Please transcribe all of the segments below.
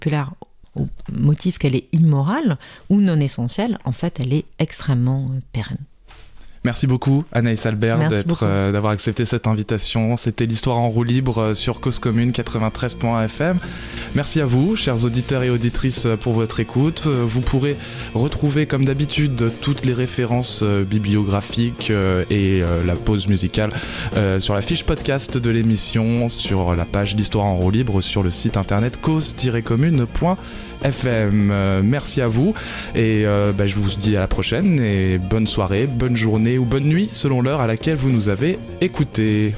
populaire au motif qu'elle est immorale ou non essentielle, en fait, elle est extrêmement pérenne. Merci beaucoup Anaïs Albert d'avoir accepté cette invitation. C'était l'histoire en roue libre sur Cause Commune 93.1 FM. Merci à vous, chers auditeurs et auditrices, pour votre écoute. Vous pourrez retrouver comme d'habitude toutes les références bibliographiques et la pause musicale sur la fiche podcast de l'émission, sur la page l'histoire en roue libre sur le site internet cause-commune.fm. Merci à vous et je vous dis à la prochaine et bonne soirée, bonne journée ou bonne nuit selon l'heure à laquelle vous nous avez écoutés.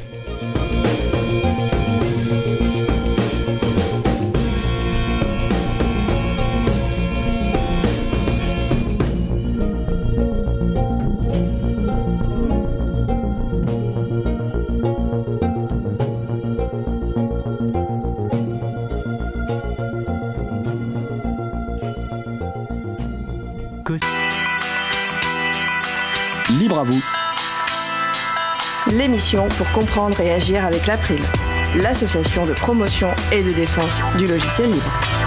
Libre à vous. L'émission pour comprendre et agir avec l'April, l'association de promotion et de défense du logiciel libre.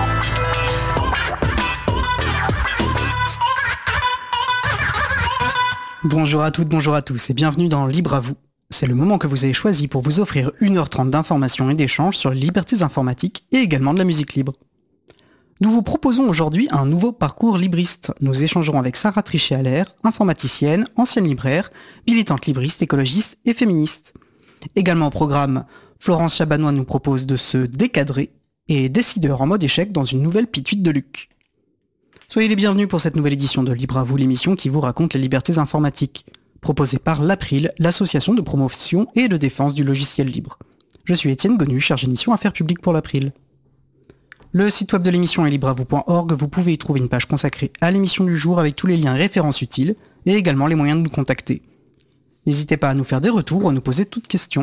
Bonjour à toutes, bonjour à tous et bienvenue dans Libre à vous. C'est le moment que vous avez choisi pour vous offrir 1h30 d'informations et d'échanges sur les libertés informatiques et également de la musique libre. Nous vous proposons aujourd'hui un nouveau parcours libriste. Nous échangerons avec Sarah Trichet-Allaire, informaticienne, ancienne libraire, militante libriste, écologiste et féministe. Également au programme, Florence Chabanois nous propose de se décadrer et décideur en mode échec dans une nouvelle pituite de Luc. Soyez les bienvenus pour cette nouvelle édition de Libre à vous, l'émission qui vous raconte les libertés informatiques, proposée par l'April, l'association de promotion et de défense du logiciel libre. Je suis Étienne Gonu, chargé de mission Affaires publiques pour l'April. Le site web de l'émission est libreavou.org, vous pouvez y trouver une page consacrée à l'émission du jour avec tous les liens et références utiles, et également les moyens de nous contacter. N'hésitez pas à nous faire des retours ou à nous poser toutes questions.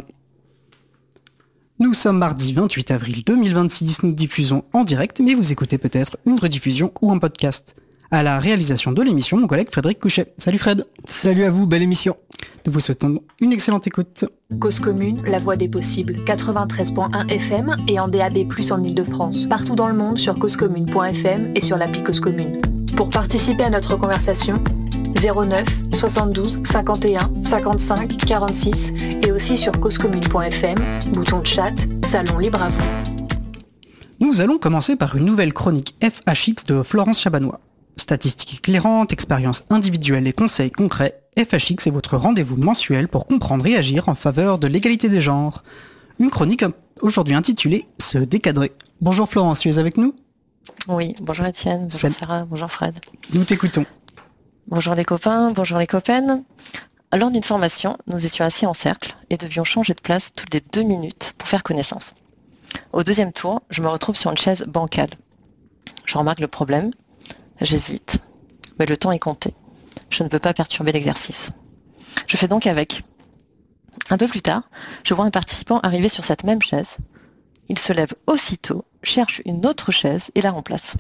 Nous sommes mardi 28 avril 2026, nous diffusons en direct, mais vous écoutez peut-être une rediffusion ou un podcast. À la réalisation de l'émission, mon collègue Frédéric Couchet. Salut Fred. Salut à vous, belle émission. Nous vous souhaitons une excellente écoute. Cause Commune, la voix des possibles, 93.1 FM et en DAB+, en Ile-de-France. Partout dans le monde sur causecommune.fm et sur l'appli Cause Commune. Pour participer à notre conversation, 09 72 51 55 46 et aussi sur causecommune.fm, bouton de chat, salon libre à vous. Nous allons commencer par une nouvelle chronique FHX de Florence Chabanois. Statistiques éclairantes, expériences individuelles et conseils concrets, FHX est votre rendez-vous mensuel pour comprendre et agir en faveur de l'égalité des genres. Une chronique aujourd'hui intitulée « Se décadrer ». Bonjour Florence, tu es avec nous ? Oui, bonjour Étienne, bonjour Sarah, bonjour Fred. Nous t'écoutons. Bonjour les copains, bonjour les copaines. Lors d'une formation, nous étions assis en cercle et devions changer de place toutes les 2 minutes pour faire connaissance. Au deuxième tour, je me retrouve sur une chaise bancale. Je remarque le problème. J'hésite, mais le temps est compté. Je ne veux pas perturber l'exercice. Je fais donc avec. Un peu plus tard, je vois un participant arriver sur cette même chaise. Il se lève aussitôt, cherche une autre chaise et la remplace.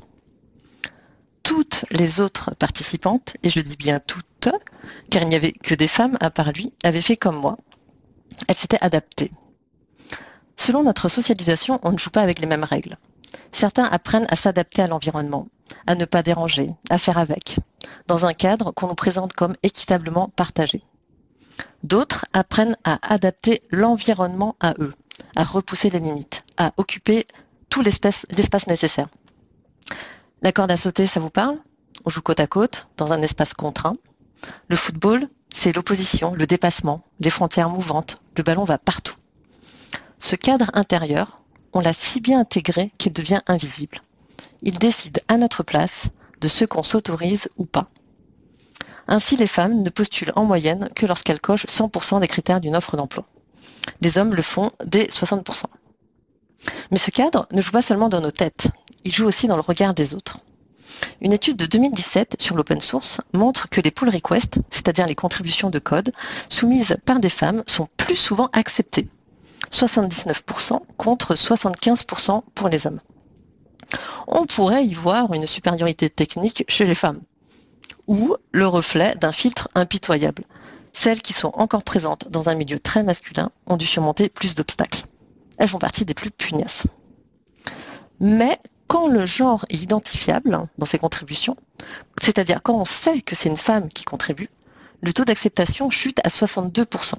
Toutes les autres participantes, et je dis bien toutes, car il n'y avait que des femmes à part lui, avaient fait comme moi. Elles s'étaient adaptées. Selon notre socialisation, on ne joue pas avec les mêmes règles. Certains apprennent à s'adapter à l'environnement, à ne pas déranger, à faire avec, dans un cadre qu'on nous présente comme équitablement partagé. D'autres apprennent à adapter l'environnement à eux, à repousser les limites, à occuper tout l'espace nécessaire. La corde à sauter, ça vous parle ? On joue côte à côte, dans un espace contraint. Le football, c'est l'opposition, le dépassement, les frontières mouvantes, le ballon va partout. Ce cadre intérieur, on l'a si bien intégré qu'il devient invisible. Il décide à notre place de ce qu'on s'autorise ou pas. Ainsi, les femmes ne postulent en moyenne que lorsqu'elles cochent 100% des critères d'une offre d'emploi. Les hommes le font dès 60%. Mais ce cadre ne joue pas seulement dans nos têtes, il joue aussi dans le regard des autres. Une étude de 2017 sur l'open source montre que les pull requests, c'est-à-dire les contributions de code, soumises par des femmes, sont plus souvent acceptées. 79% contre 75% pour les hommes. On pourrait y voir une supériorité technique chez les femmes, ou le reflet d'un filtre impitoyable. Celles qui sont encore présentes dans un milieu très masculin ont dû surmonter plus d'obstacles. Elles font partie des plus pugnaces. Mais quand le genre est identifiable dans ses contributions, c'est-à-dire quand on sait que c'est une femme qui contribue, le taux d'acceptation chute à 62%.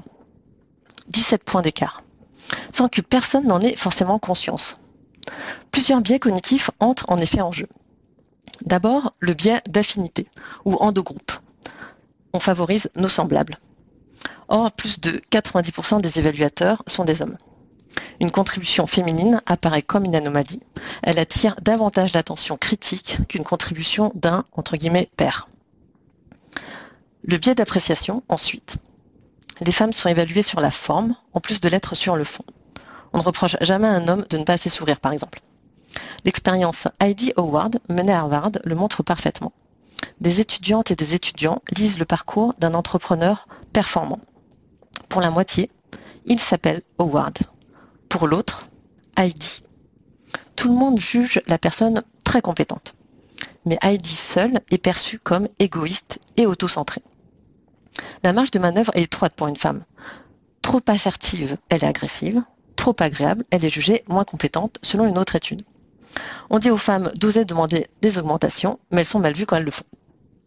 17 points d'écart, sans que personne n'en ait forcément conscience. Plusieurs biais cognitifs entrent en effet en jeu. D'abord, le biais d'affinité, ou endogroupe. On favorise nos semblables. Or, plus de 90% des évaluateurs sont des hommes. Une contribution féminine apparaît comme une anomalie. Elle attire davantage l'attention critique qu'une contribution d'un, entre guillemets, pair. Le biais d'appréciation, ensuite. Les femmes sont évaluées sur la forme, en plus de l'être sur le fond. On ne reproche jamais à un homme de ne pas assez sourire, par exemple. L'expérience Heidi Howard, menée à Harvard, le montre parfaitement. Des étudiantes et des étudiants lisent le parcours d'un entrepreneur performant. Pour la moitié, il s'appelle Howard. Pour l'autre, Heidi. Tout le monde juge la personne très compétente. Mais Heidi seule est perçue comme égoïste et autocentrée. La marge de manœuvre est étroite pour une femme. Trop assertive, elle est agressive. Trop agréable, elle est jugée moins compétente selon une autre étude. On dit aux femmes d'oser demander des augmentations, mais elles sont mal vues quand elles le font.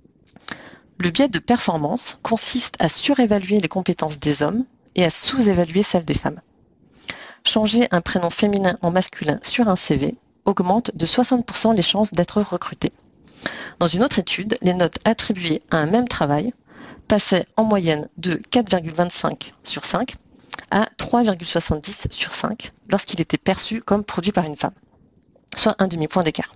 Le biais de performance consiste à surévaluer les compétences des hommes et à sous-évaluer celles des femmes. Changer un prénom féminin en masculin sur un CV augmente de 60% les chances d'être recruté. Dans une autre étude, les notes attribuées à un même travail passaient en moyenne de 4,25 sur 5 à 3,70 sur 5 lorsqu'il était perçu comme produit par une femme, soit un demi-point d'écart.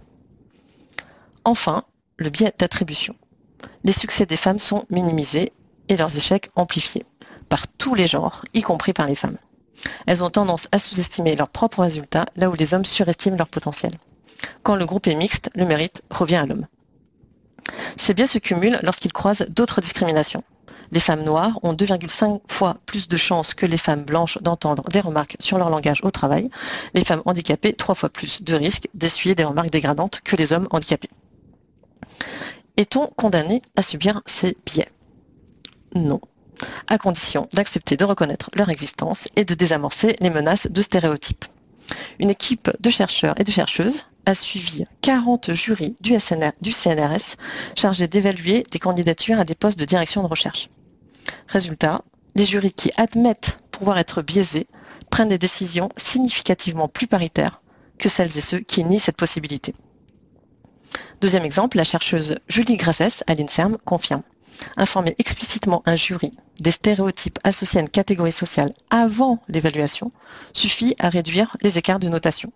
Enfin, le biais d'attribution. Les succès des femmes sont minimisés et leurs échecs amplifiés par tous les genres, y compris par les femmes. Elles ont tendance à sous-estimer leurs propres résultats là où les hommes surestiment leur potentiel. Quand le groupe est mixte, le mérite revient à l'homme. Ces biais se cumulent lorsqu'ils croisent d'autres discriminations. Les femmes noires ont 2,5 fois plus de chances que les femmes blanches d'entendre des remarques sur leur langage au travail. Les femmes handicapées, 3 fois plus de risques d'essuyer des remarques dégradantes que les hommes handicapés. Est-on condamné à subir ces biais ? Non, à condition d'accepter de reconnaître leur existence et de désamorcer les menaces de stéréotypes. Une équipe de chercheurs et de chercheuses a suivi 40 jurys du CNRS chargés d'évaluer des candidatures à des postes de direction de recherche. Résultat, les jurys qui admettent pouvoir être biaisés prennent des décisions significativement plus paritaires que celles et ceux qui nient cette possibilité. Deuxième exemple, la chercheuse Julie Grasses à l'INSERM confirme. Informer explicitement un jury des stéréotypes associés à une catégorie sociale avant l'évaluation suffit à réduire les écarts de notation.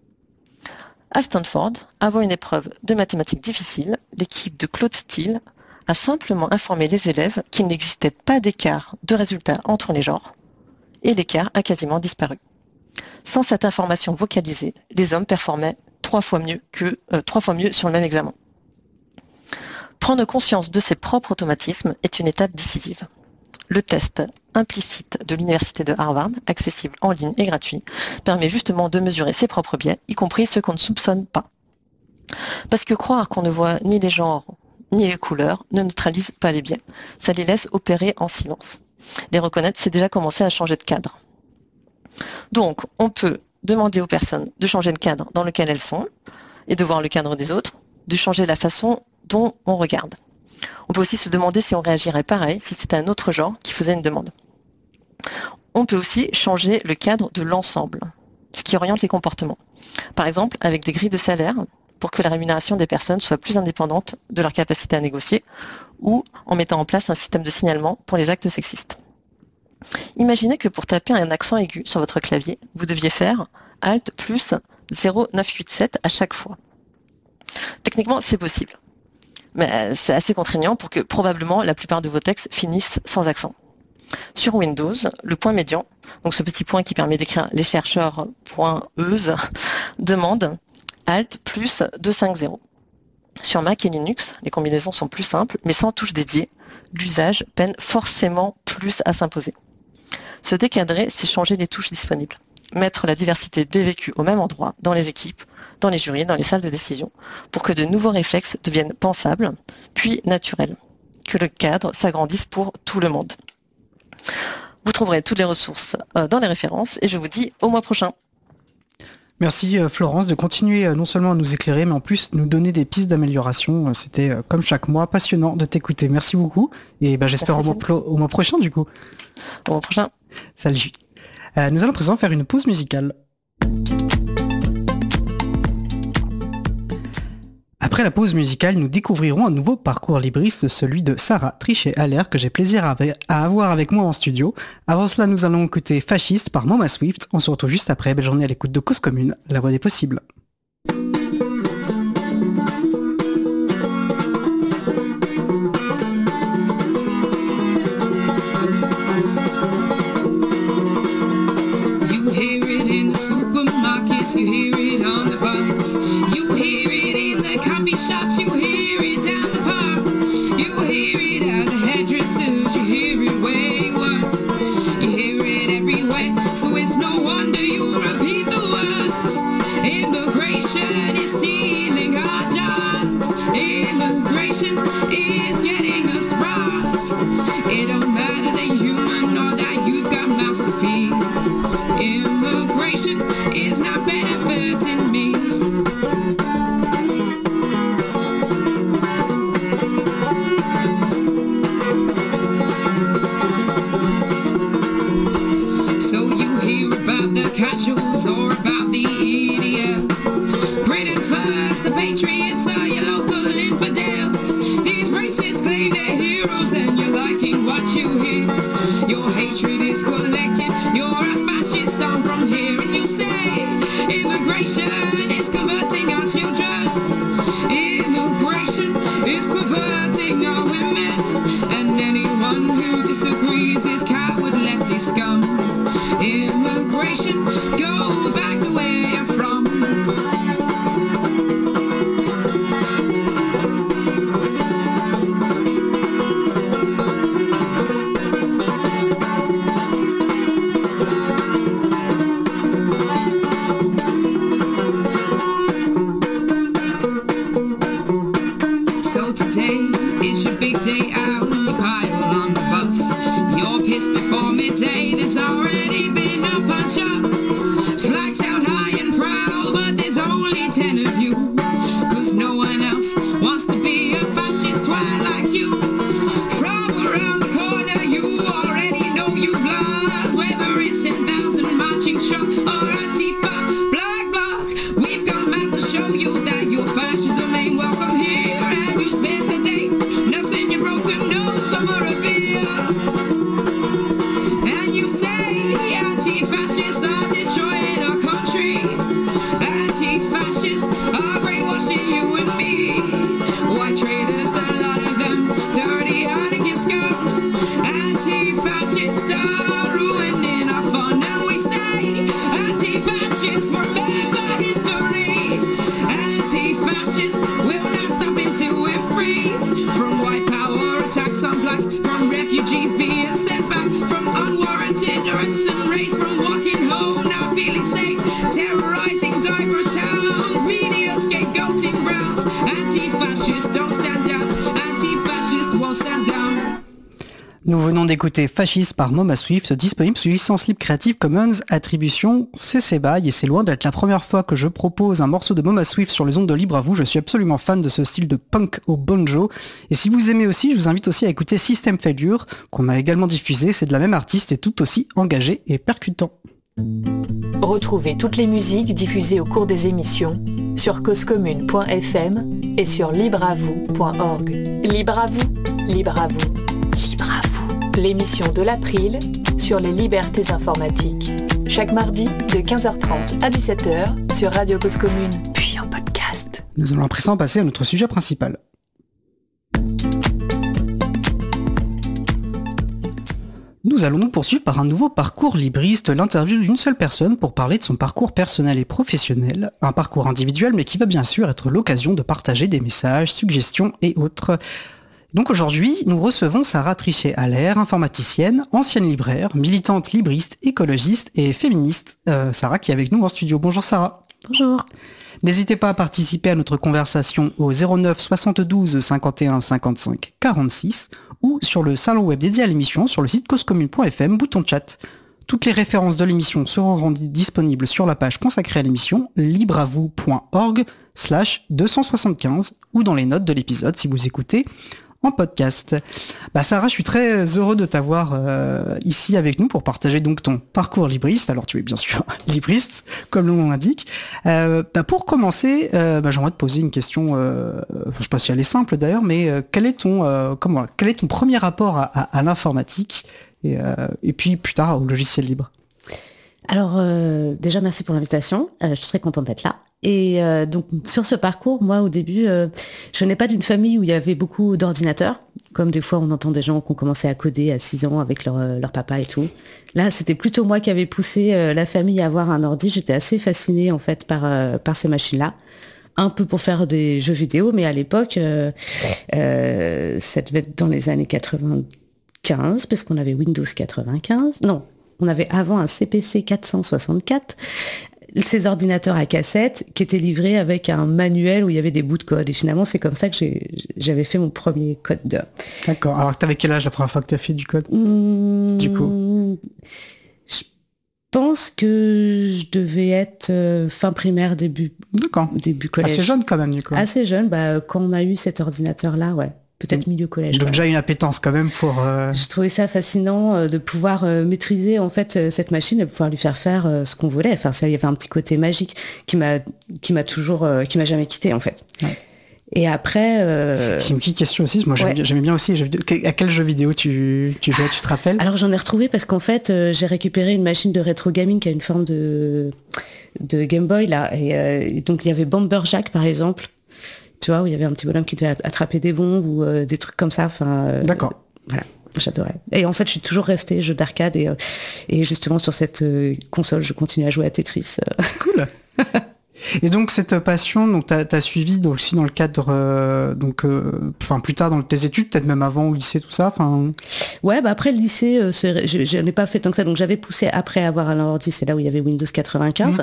À Stanford, avant une épreuve de mathématiques difficile, l'équipe de Claude Steele a simplement informé les élèves qu'il n'existait pas d'écart de résultats entre les genres et l'écart a quasiment disparu. Sans cette information vocalisée, les hommes performaient 3 fois mieux sur le même examen. Prendre conscience de ses propres automatismes est une étape décisive. Le test implicite de l'université de Harvard, accessible en ligne et gratuit, permet justement de mesurer ses propres biais, y compris ceux qu'on ne soupçonne pas. Parce que croire qu'on ne voit ni les genres ni les couleurs ne neutralise pas les biais. Ça les laisse opérer en silence. Les reconnaître, c'est déjà commencer à changer de cadre. Donc, on peut demander aux personnes de changer le cadre dans lequel elles sont et de voir le cadre des autres, de changer la façon dont on regarde. On peut aussi se demander si on réagirait pareil si c'était un autre genre qui faisait une demande. On peut aussi changer le cadre de l'ensemble, ce qui oriente les comportements. Par exemple, avec des grilles de salaire pour que la rémunération des personnes soit plus indépendante de leur capacité à négocier ou en mettant en place un système de signalement pour les actes sexistes. Imaginez que pour taper un accent aigu sur votre clavier, vous deviez faire Alt plus 0987 à chaque fois. Techniquement, c'est possible. Mais c'est assez contraignant pour que probablement la plupart de vos textes finissent sans accent. Sur Windows, le point médian, donc ce petit point qui permet d'écrire les chercheurs.euse, demande Alt plus 250. Sur Mac et Linux, les combinaisons sont plus simples, mais sans touche dédiée, l'usage peine forcément plus à s'imposer. Se décadrer, c'est changer les touches disponibles. Mettre la diversité des vécus au même endroit, dans les équipes, dans les jurys, dans les salles de décision, pour que de nouveaux réflexes deviennent pensables, puis naturels. Que le cadre s'agrandisse pour tout le monde. Vous trouverez toutes les ressources dans les références et je vous dis au mois prochain. Merci Florence de continuer non seulement à nous éclairer, mais en plus nous donner des pistes d'amélioration. C'était comme chaque mois passionnant de t'écouter. Merci beaucoup et j'espère au mois prochain du coup. Au mois prochain. Salut. Nous allons à présent faire une pause musicale. Après la pause musicale, nous découvrirons un nouveau parcours libriste, celui de Sarah Trichet-Allaire, que j'ai plaisir à avoir avec moi en studio. Avant cela, nous allons écouter Fasciste par Moma Swift. On se retrouve juste après. Belle journée à l'écoute de Cause Commune, la voix des possibles. You hear it in the supermarkets, you hear it on the bus, you hear it in the coffee shops, you hear it down the park, you hear it at the hairdressers, you hear it where you work, you hear it everywhere, so it's no wonder you repeat the words. Immigration is stealing our jobs, immigration is getting us robbed. It don't matter that you're human or that you've got mouths to feed. Immigration is not benefiting me. So you hear about the casuals or about the EDL. Britain first, the Patriots are your local infidels. These racists claim they're heroes and you're liking what you hear. Your hatred is collective, you're a fascist, I'm from here. And you say, immigration is converting our children. Immigration is perverting our women. And anyone who disagrees is coward lefty scum. Immigration, go back to where you're from. So today is your big day out, you pile on the bus. You're pissed before midday, there's already been a punch up. Flags out high and proud, but there's only 10 of you. Cause no one else wants to be a fascist twat like you. From around the corner you already know you've lost. Whether it's 10,000 marching strong or Antifa Black Bloc, we've come out to show you that your fascism ain't welcome here. And you spend the day nursing your broken nose over a beer. And you say anti-fascists are destroying our country. Anti-fascists are brainwashing you and me. White traitors, a lot of them, dirty anarchist scum. Anti-fascists are ruining our fun. And we say anti-fascists remember history. Anti-fascists will not stop until we're free. From white power attacks on blacks, from refugees being sent back, from unwarranted arrests and raids, from walking home not feeling safe, terrorizing diverse towns, media scapegoating browns. Anti-fascists don't stand down, anti-fascists won't stand down. Nous venons d'écouter Fasciste par Moma Swift, disponible sous licence libre Creative Commons, attribution CC BY, et c'est loin d'être la première fois que je propose un morceau de Moma Swift sur les ondes de Libre à vous. Je suis absolument fan de ce style de punk au banjo, et si vous aimez aussi, je vous invite aussi à écouter System Failure, qu'on a également diffusé. C'est de la même artiste et tout aussi engagé et percutant. Retrouvez toutes les musiques diffusées au cours des émissions sur causecommune.fm et sur libreavou.org. Libre à vous, libre à vous, libre à vous. L'émission de l'April sur les libertés informatiques. Chaque mardi de 15h30 à 17h sur Radio Cause Commune, puis en podcast. Nous allons à présent passer à notre sujet principal. Nous allons nous poursuivre par un nouveau parcours libriste, l'interview d'une seule personne pour parler de son parcours personnel et professionnel, un parcours individuel mais qui va bien sûr être l'occasion de partager des messages, suggestions et autres. Donc aujourd'hui, nous recevons Sarah Trichet-Allaire, informaticienne, ancienne libraire, militante libriste, écologiste et féministe. Sarah qui est avec nous en studio. Bonjour Sarah. Bonjour. N'hésitez pas à participer à notre conversation au 09 72 51 55 46 ou sur le salon web dédié à l'émission sur le site causecommune.fm, bouton chat. Toutes les références de l'émission seront rendues disponibles sur la page consacrée à l'émission libreavou.org/275 ou dans les notes de l'épisode si vous écoutez en podcast. Sarah, je suis très heureux de t'avoir ici avec nous pour partager donc ton parcours libriste. Alors tu es bien sûr libriste, comme le nom l'indique. Pour commencer, j'aimerais te poser une question, je sais pas si elle est simple d'ailleurs, mais quel est ton premier rapport à l'informatique et puis plus tard au logiciel libre? Alors déjà merci pour l'invitation, je suis très contente d'être là. Et donc sur ce parcours, moi au début, je n'ai pas d'une famille où il y avait beaucoup d'ordinateurs, comme des fois on entend des gens qui ont commencé à coder à 6 ans avec leur papa et tout. Là c'était plutôt moi qui avais poussé la famille à avoir un ordi, j'étais assez fascinée en fait par ces machines-là. Un peu pour faire des jeux vidéo, mais à l'époque, ça devait être dans les années 95, parce qu'on avait Windows 95, non, on avait avant un CPC 464, ces ordinateurs à cassette qui étaient livrés avec un manuel où il y avait des bouts de code. Et finalement, c'est comme ça que j'avais fait mon premier code. D'accord. Alors, t'avais quel âge la première fois que t'as fait du code du coup? Je pense que je devais être fin primaire, début collège. Assez jeune quand même, du coup. Assez jeune, quand on a eu cet ordinateur-là, ouais. Peut-être milieu collège. Donc déjà une appétence quand même pour... Je trouvais ça fascinant de pouvoir maîtriser en fait cette machine et de pouvoir lui faire ce qu'on voulait. Enfin, ça, il y avait un petit côté magique qui m'a jamais quitté en fait. Ouais. Et après... C'est une petite question aussi, moi j'aimais bien aussi les jeux vidéo. À quel jeu vidéo tu jouais, tu te rappelles? Alors j'en ai retrouvé parce qu'en fait j'ai récupéré une machine de rétro gaming qui a une forme de Game Boy là. Et donc il y avait Bomber Jack par exemple. Tu vois, où il y avait un petit bonhomme qui devait attraper des bombes ou des trucs comme ça. D'accord. Voilà, j'adorais. Et en fait, je suis toujours restée jeu d'arcade et justement sur cette console, je continue à jouer à Tetris. Cool. Et donc cette passion, donc t'as suivi donc aussi dans le cadre plus tard dans tes études, peut-être même avant au lycée, tout ça. Ouais, après le lycée, je n'ai pas fait tant que ça, donc j'avais poussé après avoir un ordi, c'est là où il y avait Windows 95,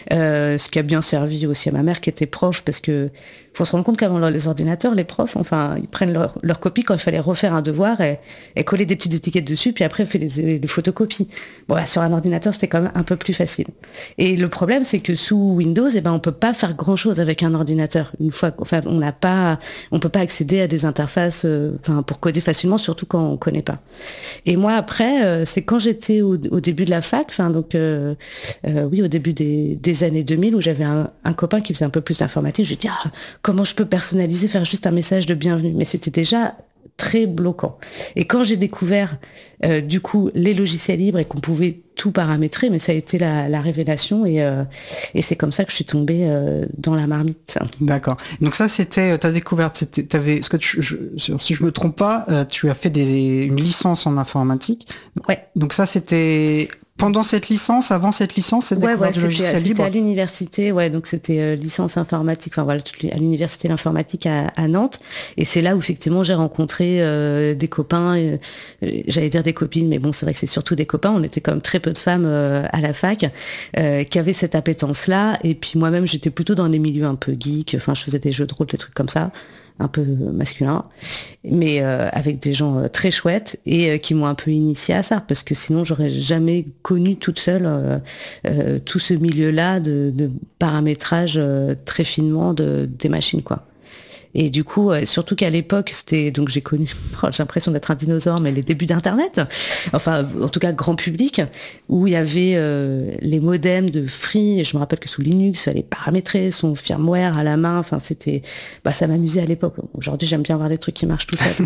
ce qui a bien servi aussi à ma mère qui était prof, parce que faut se rendre compte qu'avant les ordinateurs, les profs, ils prennent leur copie quand il fallait refaire un devoir et coller des petites étiquettes dessus, puis après, on fait les photocopies. Bon, sur un ordinateur, c'était quand même un peu plus facile. Et le problème, c'est que sous Windows, on peut pas faire grand chose avec un ordinateur. On peut pas accéder à des interfaces, pour coder facilement, surtout quand on connaît pas. Et moi, après, c'est quand j'étais au début de la fac, au début des années 2000, où j'avais un copain qui faisait un peu plus d'informatique, je lui ai dit, comment je peux personnaliser, faire juste un message de bienvenue? Mais c'était déjà très bloquant. Et quand j'ai découvert, du coup, les logiciels libres et qu'on pouvait tout paramétrer, mais ça a été la révélation et c'est comme ça que je suis tombée dans la marmite. D'accord. Donc ça, c'était ta découverte. Si je me trompe pas, tu as fait une licence en informatique. Ouais. Donc ça, c'était... Pendant cette licence, avant cette licence, cette découverte du logiciel libre. C'était à l'université, donc c'était licence informatique, à l'université l'informatique à Nantes. Et c'est là où effectivement j'ai rencontré des copains, j'allais dire des copines, mais bon, c'est vrai que c'est surtout des copains. On était comme très peu de femmes à la fac qui avaient cette appétence-là. Et puis moi-même, j'étais plutôt dans des milieux un peu geeks. Je faisais des jeux de rôle, des trucs comme ça, un peu masculin, mais avec des gens très chouettes et qui m'ont un peu initiée à ça, parce que sinon j'aurais jamais connu toute seule tout ce milieu-là de paramétrage très finement des machines, quoi. Et du coup, surtout qu'à l'époque, donc j'ai connu, j'ai l'impression d'être un dinosaure, mais les débuts d'Internet, en tout cas grand public, où il y avait les modems de Free, et je me rappelle que sous Linux, il fallait paramétrer son firmware à la main, ça m'amusait à l'époque. Aujourd'hui, j'aime bien voir des trucs qui marchent tout seuls.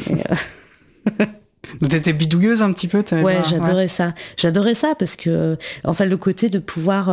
Donc t'étais bidouilleuse un petit peu? Ouais, j'adorais ça. J'adorais ça parce que, le côté de pouvoir,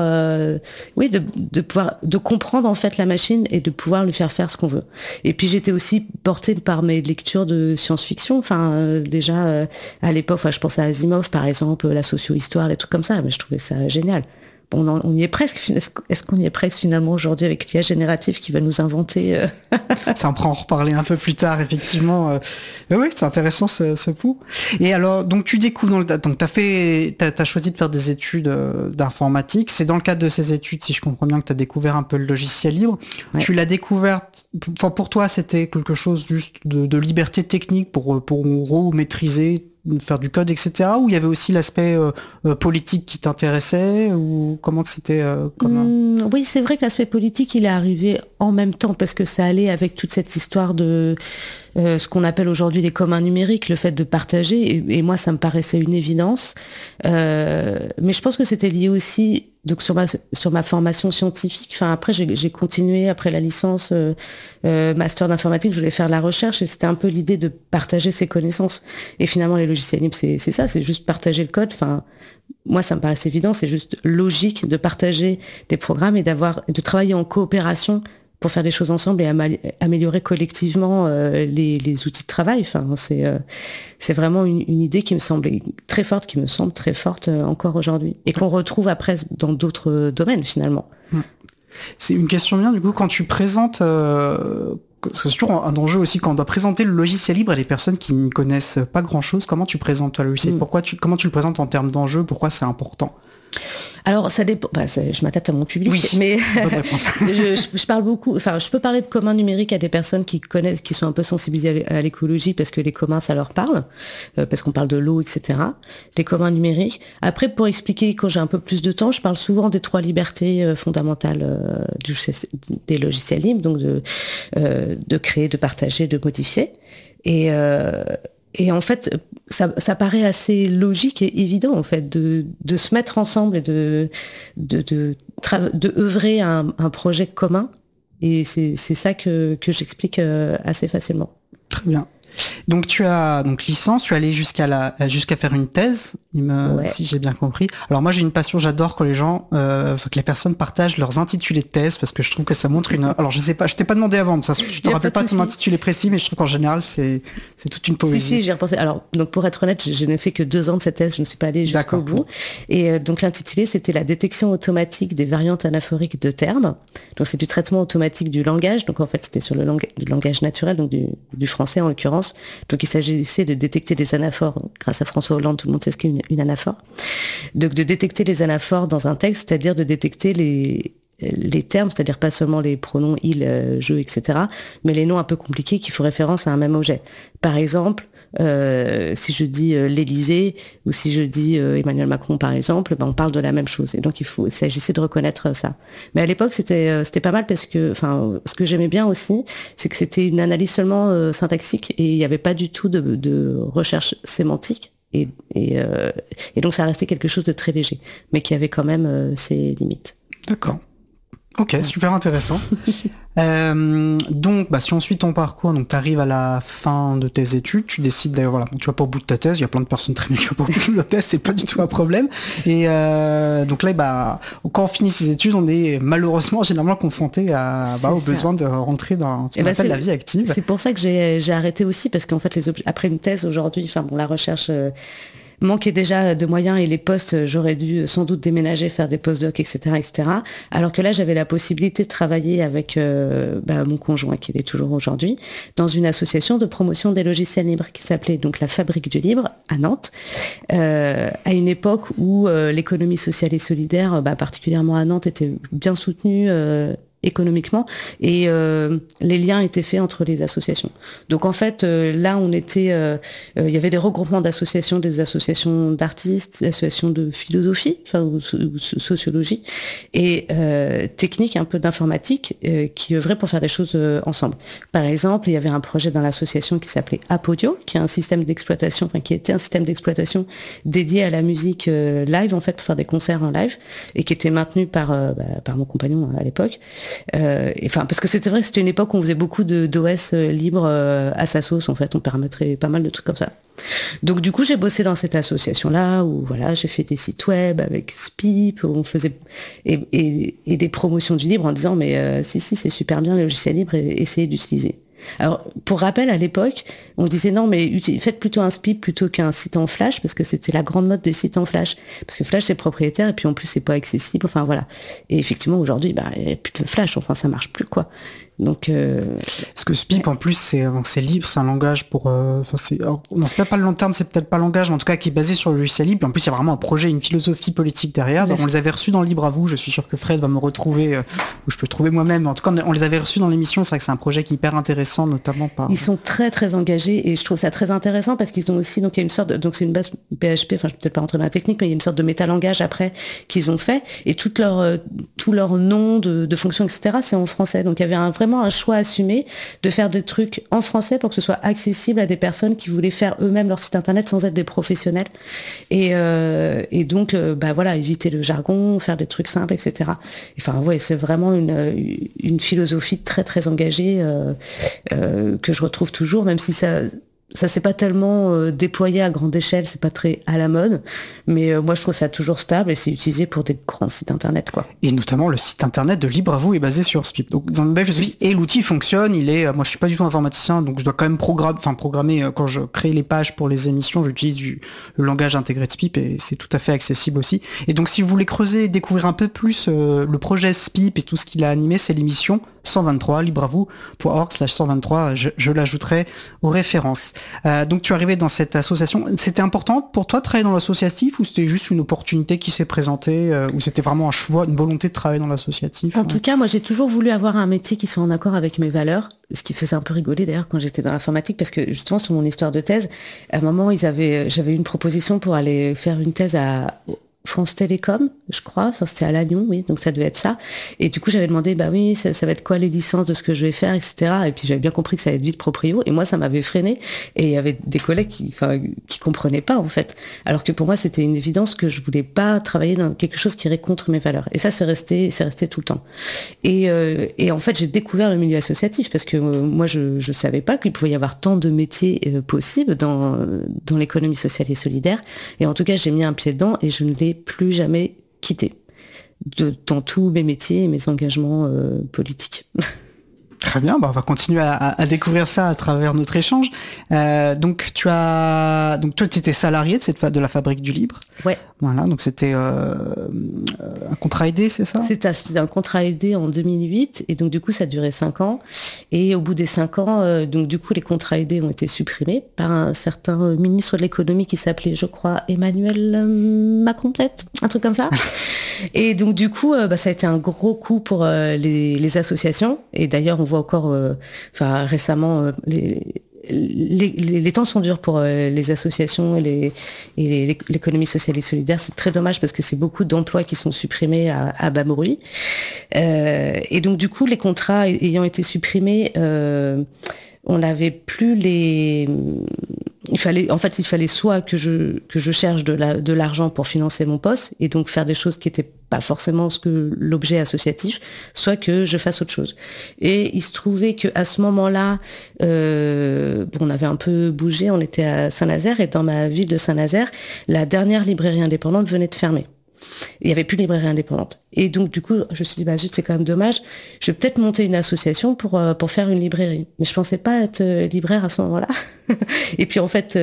de comprendre en fait la machine et de pouvoir lui faire ce qu'on veut. Et puis j'étais aussi portée par mes lectures de science-fiction. Déjà à l'époque, je pensais à Asimov par exemple, la socio-histoire, les trucs comme ça. Mais je trouvais ça génial. On y est presque. Est-ce qu'on y est presque finalement aujourd'hui avec l'IA générative qui va nous inventer Ça, on pourra en reparler un peu plus tard, effectivement. Mais oui, c'est intéressant ce pouls. Et alors, donc tu découvres donc t'as choisi de faire des études d'informatique. C'est dans le cadre de ces études, si je comprends bien, que t'as découvert un peu le logiciel libre. Ouais. Tu l'as découvert. Pour toi, c'était quelque chose juste de liberté technique pour maîtriser faire du code, etc. Ou il y avait aussi l'aspect politique qui t'intéressait, ou comment c'était Oui, c'est vrai que l'aspect politique, il est arrivé en même temps, parce que ça allait avec toute cette histoire de ce qu'on appelle aujourd'hui les communs numériques, le fait de partager, et moi ça me paraissait une évidence. Mais je pense que c'était lié aussi donc sur ma formation scientifique. Enfin, après j'ai continué après la licence master d'informatique, je voulais faire de la recherche, et c'était un peu l'idée de partager ses connaissances. Et finalement les logiciels libres, c'est ça, c'est juste partager le code. Enfin, moi ça me paraissait évident, c'est juste logique de partager des programmes et de travailler en coopération pour faire des choses ensemble et améliorer collectivement les outils de travail. Enfin, c'est vraiment une idée qui me semble très forte encore aujourd'hui, et qu'on retrouve après dans d'autres domaines finalement. C'est une question bien, du coup, quand tu présentes... c'est toujours un enjeu aussi quand on doit présenter le logiciel libre à des personnes qui n'y connaissent pas grand-chose. Comment tu présentes toi le logiciel ? Comment tu le présentes en termes d'enjeu ? Pourquoi c'est important ? Alors ça dépend. Je m'adapte à mon public, oui, mais je parle beaucoup. Enfin, je peux parler de communs numériques à des personnes qui connaissent, qui sont un peu sensibilisées à l'écologie, parce que les communs ça leur parle, parce qu'on parle de l'eau, etc. Les communs numériques. Après, pour expliquer, quand j'ai un peu plus de temps, je parle souvent des 3 libertés fondamentales des logiciels libres, donc de créer, de partager, de modifier. Et en fait, ça paraît assez logique et évident en fait de se mettre ensemble et de œuvrer à un projet commun. Et c'est ça que j'explique assez facilement. Très bien. Donc tu as licence, tu es allé jusqu'à faire une thèse, si j'ai bien compris. Alors moi j'ai une passion, j'adore quand les gens, que les personnes partagent leurs intitulés de thèse, parce que je trouve que ça montre une. Alors je sais pas, je t'ai pas demandé avant, donc ça, tu te rappelles pas ton intitulé précis, mais je trouve qu'en général c'est toute une poésie. Si, j'y ai repensé. Alors donc pour être honnête, je n'ai fait que 2 ans de cette thèse, je ne suis pas allée jusqu'au bout. Et donc l'intitulé c'était la détection automatique des variantes anaphoriques de termes. Donc c'est du traitement automatique du langage. Donc en fait c'était sur le langage naturel, donc du français en l'occurrence. Donc il s'agissait de détecter des anaphores. Grâce à François Hollande, tout le monde sait ce qu'est une anaphore. Donc de détecter les anaphores dans un texte, c'est-à-dire de détecter les termes, c'est-à-dire pas seulement les pronoms il, je, etc., mais les noms un peu compliqués qui font référence à un même objet. Par exemple, si je dis l'Élysée ou si je dis Emmanuel Macron par exemple, on parle de la même chose. Et donc il s'agissait de reconnaître ça. Mais à l'époque c'était pas mal, parce que ce que j'aimais bien aussi, c'est que c'était une analyse seulement syntaxique, et il n'y avait pas du tout de recherche sémantique. Et donc ça restait quelque chose de très léger, mais qui avait quand même ses limites. D'accord. Ok, super intéressant. Donc, si on suit ton parcours, donc tu arrives à la fin de tes études, tu décides d'ailleurs, voilà, tu vas pas au bout de ta thèse, il y a plein de personnes très bien qui vont pas au bout de leur thèse, c'est pas du tout un problème. Et donc là, quand on finit ses études, on est malheureusement généralement confronté au besoin de rentrer dans ce qu'on appelle la vie active. C'est pour ça que j'ai arrêté aussi, parce qu'en fait, après une thèse aujourd'hui, la recherche manquait déjà de moyens, et les postes, j'aurais dû sans doute déménager, faire des postdocs, etc., etc. Alors que là, j'avais la possibilité de travailler avec mon conjoint, qui l'est toujours aujourd'hui, dans une association de promotion des logiciels libres qui s'appelait donc la Fabrique du Libre à Nantes, à une époque où l'économie sociale et solidaire, particulièrement à Nantes, était bien soutenue économiquement, et les liens étaient faits entre les associations. Donc en fait, là on était, il y avait des regroupements d'associations, des associations d'artistes, des associations de philosophie, ou sociologie, et technique, un peu d'informatique, qui œuvraient pour faire des choses ensemble. Par exemple, il y avait un projet dans l'association qui s'appelait Apaudio, qui est un système d'exploitation, qui était un système d'exploitation dédié à la musique live, en fait, pour faire des concerts en live, et qui était maintenu par mon compagnon à l'époque. Parce que c'était vrai que c'était une époque où on faisait beaucoup d'OS libres à sa sauce, en fait, on permettrait pas mal de trucs comme ça. Donc du coup j'ai bossé dans cette association-là, où voilà, j'ai fait des sites web avec Spip, où on faisait et des promotions du libre en disant mais si c'est super bien le logiciel libre, et essayez d'utiliser. Alors, pour rappel, à l'époque, on disait non, mais faites plutôt un SPIP plutôt qu'un site en Flash, parce que c'était la grande mode des sites en Flash. Parce que Flash, c'est propriétaire, et puis en plus, c'est pas accessible, voilà. Et effectivement, aujourd'hui, il n'y a plus de Flash, ça marche plus, quoi. Donc, Parce que SPIP, en plus, c'est libre, c'est un langage pour... non, c'est pas le long terme, c'est peut-être pas le langage, mais en tout cas, qui est basé sur le logiciel libre. Et en plus, il y a vraiment un projet, une philosophie politique derrière. Donc, on les avait reçus dans le Libre à vous. Je suis sûr que Fred va me retrouver, ou je peux le trouver moi-même. En tout cas, on les avait reçus dans l'émission. C'est vrai que c'est un projet qui est hyper intéressant, notamment par... Ils sont très, très engagés, et je trouve ça très intéressant parce qu'ils ont aussi, donc il y a une sorte donc c'est une base PHP, enfin, je peux peut-être pas rentrer dans la technique, mais il y a une sorte de métalangage après qu'ils ont fait, et tout leur nom de fonction, etc., c'est en français. Donc, il y avait vraiment un choix assumé de faire des trucs en français pour que ce soit accessible à des personnes qui voulaient faire eux-mêmes leur site internet sans être des professionnels. Et donc, voilà, éviter le jargon, faire des trucs simples, etc. Enfin, ouais, c'est vraiment une philosophie très, très engagée que je retrouve toujours, même si ça s'est pas tellement déployé à grande échelle, c'est pas très à la mode, mais moi je trouve ça toujours stable et c'est utilisé pour des grands sites internet, quoi. Et notamment le site internet de Libre à vous est basé sur SPIP. Donc dans le bref, et l'outil fonctionne, moi je suis pas du tout informaticien, donc je dois quand même programmer quand je crée les pages pour les émissions, j'utilise le langage intégré de SPIP et c'est tout à fait accessible aussi. Et donc si vous voulez creuser et découvrir un peu plus le projet SPIP et tout ce qu'il a animé, c'est l'émission 123, libreavou.org/123, je l'ajouterai aux références. Donc tu es arrivé dans cette association. C'était important pour toi de travailler dans l'associatif ou c'était juste une opportunité qui s'est présentée ou c'était vraiment un choix, une volonté de travailler dans l'associatif? En tout cas, moi j'ai toujours voulu avoir un métier qui soit en accord avec mes valeurs, ce qui faisait un peu rigoler d'ailleurs quand j'étais dans l'informatique parce que justement sur mon histoire de thèse, à un moment j'avais eu une proposition pour aller faire une thèse à France Télécom, je crois, enfin c'était à Lannion, oui, donc ça devait être ça. Et du coup j'avais demandé, ça va être quoi les licences de ce que je vais faire, etc. Et puis j'avais bien compris que ça allait être vite proprio, et moi ça m'avait freiné. Et il y avait des collègues qui comprenaient pas en fait, alors que pour moi c'était une évidence que je voulais pas travailler dans quelque chose qui irait contre mes valeurs. Et ça c'est resté tout le temps. Et en fait j'ai découvert le milieu associatif parce que moi je savais pas qu'il pouvait y avoir tant de métiers possibles dans l'économie sociale et solidaire. Et en tout cas j'ai mis un pied dedans et je ne l'ai plus jamais quitté dans tous mes métiers et mes engagements politiques. Très bien, on va continuer à découvrir ça à travers notre échange. Donc toi tu étais salarié de la Fabrique du Libre. Ouais. Voilà, donc c'était un contrat aidé, c'est ça? C'était un contrat aidé en 2008 et donc du coup ça durait 5 ans et au bout des 5 ans donc du coup les contrats aidés ont été supprimés par un certain ministre de l'économie qui s'appelait je crois Emmanuel Macron peut-être, un truc comme ça. Et donc du coup ça a été un gros coup pour les associations et d'ailleurs on voit encore récemment les temps sont durs pour les associations et l'économie sociale et solidaire. C'est très dommage parce que c'est beaucoup d'emplois qui sont supprimés à bas bruit. Et donc du coup, les contrats ayant été supprimés, on n'avait plus les... Il fallait soit que je cherche de l'argent pour financer mon poste et donc faire des choses qui étaient pas forcément ce que l'objet associatif, soit que je fasse autre chose. Et il se trouvait que à ce moment-là, on avait un peu bougé, on était à Saint-Nazaire et dans ma ville de Saint-Nazaire, la dernière librairie indépendante venait de fermer. Il n'y avait plus de librairie indépendante. Et donc, du coup, je me suis dit, zut, c'est quand même dommage. Je vais peut-être monter une association pour faire une librairie. Mais je pensais pas être libraire à ce moment-là. Et puis, en fait,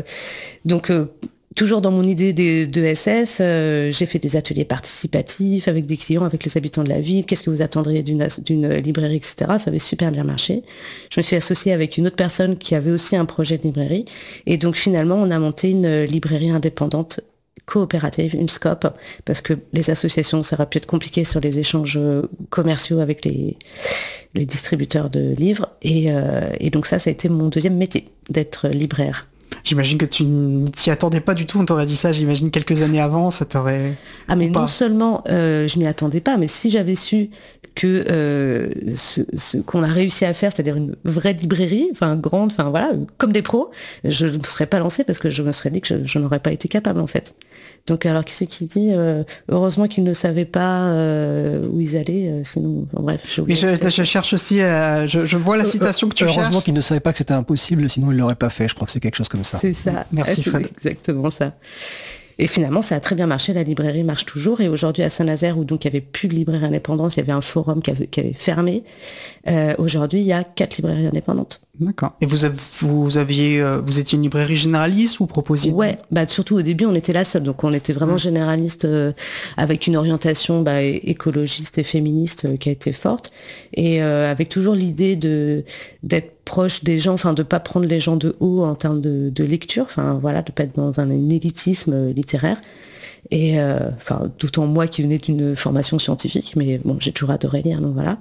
toujours dans mon idée de SS, j'ai fait des ateliers participatifs avec des clients, avec les habitants de la ville. Qu'est-ce que vous attendriez d'une librairie, etc. Ça avait super bien marché. Je me suis associée avec une autre personne qui avait aussi un projet de librairie. Et donc, finalement, on a monté une librairie indépendante coopérative, une SCOP, parce que les associations, ça aurait pu être compliqué sur les échanges commerciaux avec les distributeurs de livres. Et donc ça a été mon deuxième métier, d'être libraire. J'imagine que tu ne t'y attendais pas du tout, on t'aurait dit ça, j'imagine, quelques années avant, ça t'aurait... Ah mais non seulement je m'y attendais pas, mais si j'avais su que ce qu'on a réussi à faire, c'est-à-dire une vraie librairie, grande, comme des pros, je ne me serais pas lancée parce que je me serais dit que je n'aurais pas été capable en fait. Donc alors qui c'est qui dit heureusement qu'ils ne savaient pas où ils allaient, sinon bref. Mais je cherche aussi, je vois la citation que tu cherches. Heureusement qu'ils ne savaient pas que c'était impossible, sinon ils l'auraient pas fait. Je crois que c'est quelque chose comme ça. C'est ça. Merci Fred. C'est exactement ça. Et finalement, ça a très bien marché. La librairie marche toujours. Et aujourd'hui, à Saint-Nazaire, où donc il n'y avait plus de librairie indépendante, il y avait un forum qui avait fermé. Aujourd'hui, il y a 4 librairies indépendantes. D'accord. Et vous étiez une librairie généraliste ou proposiez? Ouais, surtout au début, on était la seule. Donc on était vraiment généraliste avec une orientation écologiste et féministe qui a été forte. Et avec toujours l'idée d'être proche des gens, enfin de pas prendre les gens de haut en termes de lecture, enfin voilà, de pas être dans un élitisme littéraire. Et d'autant moi qui venais d'une formation scientifique, mais bon, j'ai toujours adoré lire, donc voilà.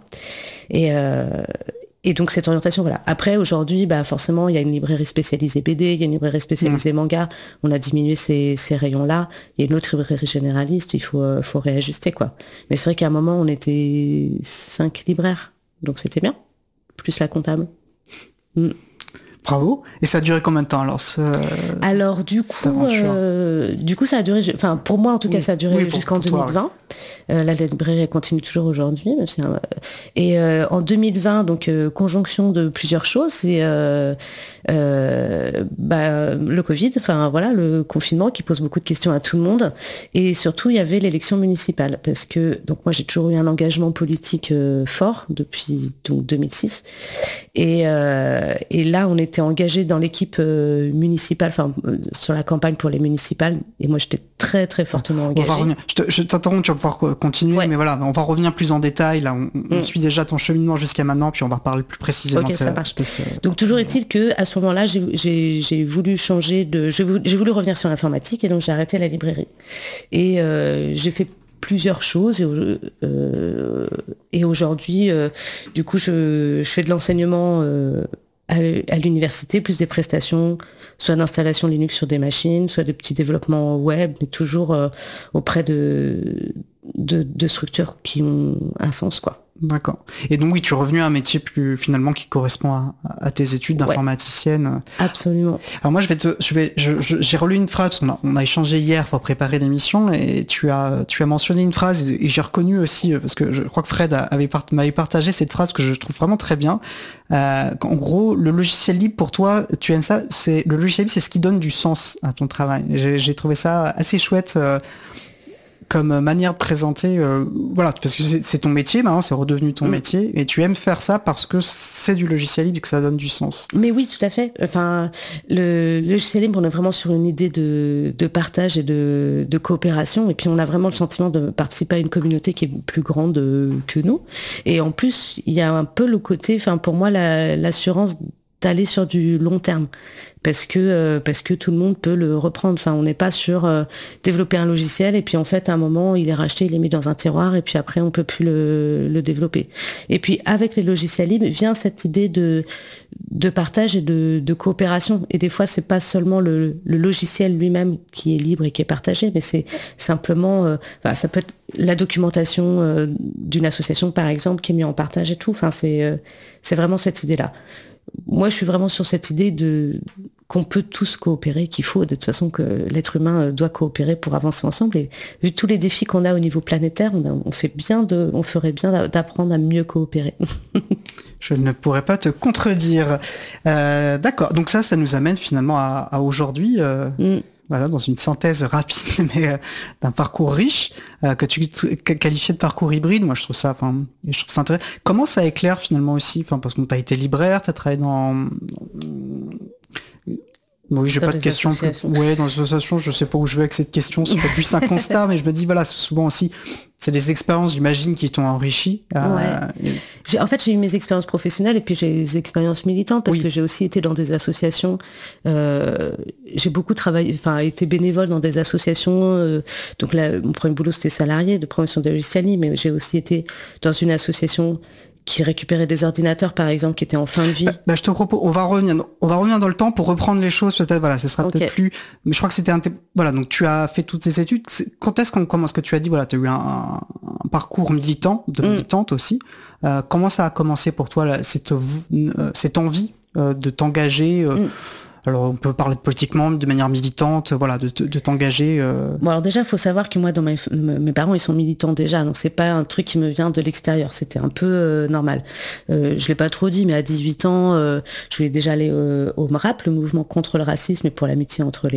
Et donc cette orientation, voilà. Après, aujourd'hui, forcément, il y a une librairie spécialisée BD, il y a une librairie spécialisée manga. On a diminué ces rayons-là. Il y a une autre librairie généraliste. Il faut réajuster, quoi. Mais c'est vrai qu'à un moment, on était 5 libraires, donc c'était bien. Plus la comptable. Bravo. Et ça a duré combien de temps alors Alors du coup ça a duré, enfin pour moi en tout cas ça a duré jusqu'en 2020. La librairie continue toujours aujourd'hui. Et en 2020 donc conjonction de plusieurs choses, c'est le Covid, enfin voilà, le confinement qui pose beaucoup de questions à tout le monde, et surtout il y avait l'élection municipale parce que donc moi j'ai toujours eu un engagement politique fort depuis donc 2006 et là on était engagé dans l'équipe municipale, sur la campagne pour les municipales, et moi j'étais très très fortement engagée. On va revenir. Je t'interromps, tu vas pouvoir continuer, mais voilà, on va revenir plus en détail. Là, on suit déjà ton cheminement jusqu'à maintenant, puis on va reparler plus précisément. Ok, ça marche. Donc toujours est-il que à ce moment-là, j'ai voulu changer j'ai voulu revenir sur l'informatique, et donc j'ai arrêté la librairie. Et j'ai fait plusieurs choses, et aujourd'hui, du coup, je fais de l'enseignement à l'université, plus des prestations, soit d'installation Linux sur des machines, soit des petits développements web, mais toujours auprès de structures qui ont un sens, quoi. D'accord. Et donc oui, tu es revenu à un métier plus finalement qui correspond à tes études d'informaticienne. Ouais, absolument. Alors moi j'ai relu une phrase, on a échangé hier pour préparer l'émission, et tu as mentionné une phrase, et j'ai reconnu aussi, parce que je crois que Fred m'avait partagé cette phrase que je trouve vraiment très bien. En gros, le logiciel libre pour toi, tu aimes ça, le logiciel libre, c'est ce qui donne du sens à ton travail. J'ai trouvé ça assez chouette. Comme manière de présenter, voilà, parce que c'est ton métier maintenant, c'est redevenu ton métier, et tu aimes faire ça parce que c'est du logiciel libre et que ça donne du sens. Mais oui, tout à fait. Enfin, le logiciel libre, on est vraiment sur une idée de partage et de coopération, et puis on a vraiment le sentiment de participer à une communauté qui est plus grande que nous. Et en plus, il y a un peu le côté, enfin pour moi, l'assurance d'aller sur du long terme, parce que tout le monde peut le reprendre. Enfin, on n'est pas sur développer un logiciel et puis en fait à un moment il est racheté, il est mis dans un tiroir et puis après on peut plus le développer. Et puis avec les logiciels libres vient cette idée de partage et de coopération. Et des fois c'est pas seulement le logiciel lui-même qui est libre et qui est partagé, mais c'est simplement, ça peut être la documentation d'une association par exemple qui est mise en partage et tout. Enfin c'est vraiment cette idée-là. Moi, je suis vraiment sur cette idée qu'on peut tous coopérer, qu'il faut de toute façon que l'être humain doit coopérer pour avancer ensemble. Et vu tous les défis qu'on a au niveau planétaire, on ferait bien d'apprendre à mieux coopérer. Je ne pourrais pas te contredire. D'accord. Donc ça nous amène finalement à aujourd'hui. Voilà, dans une synthèse rapide, mais d'un parcours riche, que tu qualifiais de parcours hybride. Moi, je trouve ça intéressant. Comment ça éclaire finalement aussi, parce que tu as été libraire, tu as travaillé dans... Oui, j'ai pas de questions. Ouais, dans les associations, je sais pas où je veux avec cette question. C'est pas plus un constat, mais je me dis, voilà, souvent aussi, c'est des expériences, j'imagine, qui t'ont enrichi. Ouais. En fait, j'ai eu mes expériences professionnelles et puis j'ai des expériences militantes parce que j'ai aussi été dans des associations. J'ai beaucoup travaillé, été bénévole dans des associations. Donc là, mon premier boulot, c'était salarié de promotion de logiciels libres, mais j'ai aussi été dans une association qui récupérait des ordinateurs, par exemple, qui étaient en fin de vie. Je te propose, on va revenir dans le temps pour reprendre les choses, peut-être, voilà, ça sera peut-être plus, mais je crois que c'était voilà, donc tu as fait toutes ces études. Quand est-ce qu'on commence, que tu as dit, voilà, tu as eu un parcours militant, militante aussi. Comment ça a commencé pour toi, cette envie de t'engager, alors on peut parler politiquement, de manière militante, voilà, de t'engager. Bon, alors déjà, il faut savoir que moi, dans mes parents, ils sont militants déjà, donc c'est pas un truc qui me vient de l'extérieur. C'était un peu normal. Je l'ai pas trop dit, mais à 18 ans, je voulais déjà aller au MRAP, le mouvement contre le racisme et pour l'amitié entre les peuples.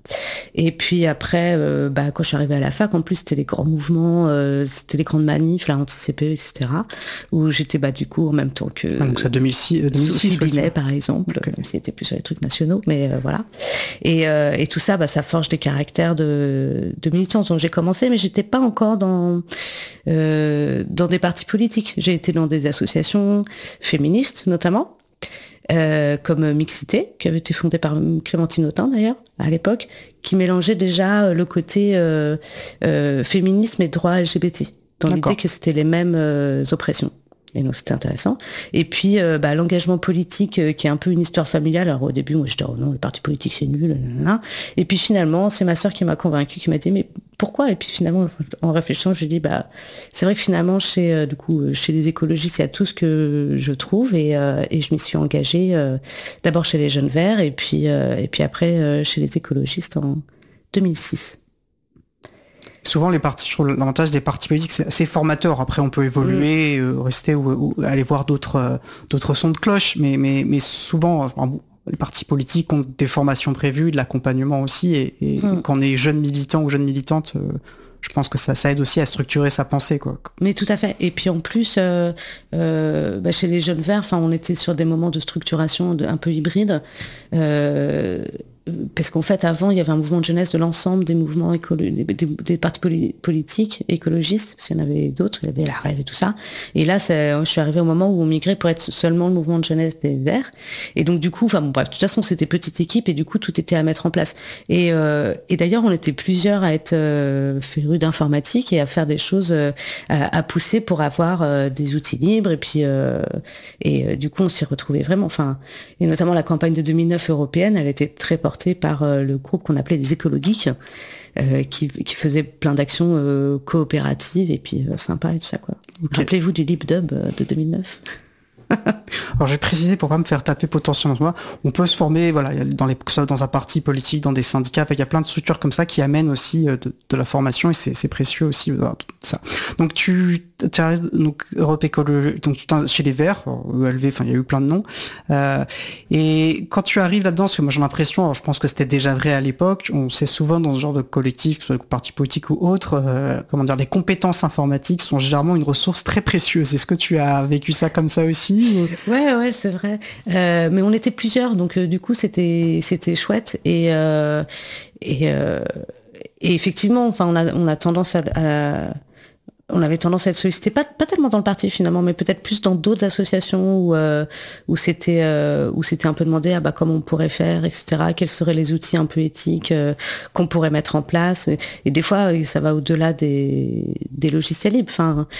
Et puis après, quand je suis arrivée à la fac, en plus c'était les grands mouvements, c'était les grandes manifs, la anti-CPE, etc. Où j'étais du coup en même temps que donc ça 2006 Sophie Binet par exemple, même si c'était plus sur les trucs nationaux, mais voilà. Et tout ça, ça forge des caractères de militants. Donc j'ai commencé, mais j'étais pas encore dans des partis politiques. J'ai été dans des associations féministes notamment. Comme Mixité, qui avait été fondée par Clémentine Autain d'ailleurs, à l'époque, qui mélangeait déjà le côté féminisme et droit LGBT, dans l'idée que c'était les mêmes oppressions. Et donc c'était intéressant. Et puis l'engagement politique, qui est un peu une histoire familiale. Alors au début, moi j'étais oh non, le parti politique c'est nul. Et puis finalement, c'est ma sœur qui m'a convaincue, qui m'a dit mais pourquoi ? Et puis finalement, en réfléchissant, je lui ai dit c'est vrai que finalement chez les écologistes, il y a tout ce que je trouve et je m'y suis engagée d'abord chez les Jeunes Verts et puis après chez les écologistes en 2006. Souvent, les partis, je trouve l'avantage des partis politiques, c'est assez formateur. Après, on peut évoluer, rester ou aller voir d'autres sons de cloche. Mais souvent, les partis politiques ont des formations prévues, de l'accompagnement aussi. Et quand on est jeune militant ou jeune militante, je pense que ça aide aussi à structurer sa pensée, quoi. Mais tout à fait. Et puis en plus, chez les Jeunes Verts, on était sur des moments de structuration un peu hybride. Parce qu'en fait, avant, il y avait un mouvement de jeunesse de l'ensemble des mouvements des partis politiques écologistes, parce qu'il y en avait d'autres, il y avait la Rêve et tout ça. Et là, je suis arrivée au moment où on migrait pour être seulement le mouvement de jeunesse des Verts. Et donc, du coup, de toute façon, c'était petite équipe et du coup, tout était à mettre en place. Et d'ailleurs, on était plusieurs à être férus d'informatique et à faire des choses, à pousser pour avoir des outils libres. Et puis, du coup, on s'y retrouvait vraiment. Et notamment la campagne de 2009 européenne, elle était très portée par le groupe qu'on appelait des écologeeks, qui faisait plein d'actions coopératives et puis sympa et tout ça, quoi. Okay. Rappelez-vous du LibDub de 2009. Alors j'ai précisé pour pas me faire taper potentiellement. On peut se former, que ce soit dans un parti politique, dans des syndicats. Il y a plein de structures comme ça qui amènent aussi de la formation et c'est précieux aussi ça. Donc tu arrives Europe Écologie, donc chez les Verts, ELV, il y a eu plein de noms. Et quand tu arrives là-dedans, parce que moi j'ai l'impression, alors je pense que c'était déjà vrai à l'époque, on sait souvent dans ce genre de collectif, que ce soit le parti politique ou autre, les compétences informatiques sont généralement une ressource très précieuse. Est-ce que tu as vécu ça comme ça aussi? Ouais, c'est vrai. Mais on était plusieurs, donc du coup c'était chouette et effectivement, on a tendance on avait tendance à être sollicité, pas tellement dans le parti finalement, mais peut-être plus dans d'autres associations où c'était un peu demandé comment on pourrait faire, etc. Quels seraient les outils un peu éthiques qu'on pourrait mettre en place. Et des fois, ça va au-delà des logiciels libres.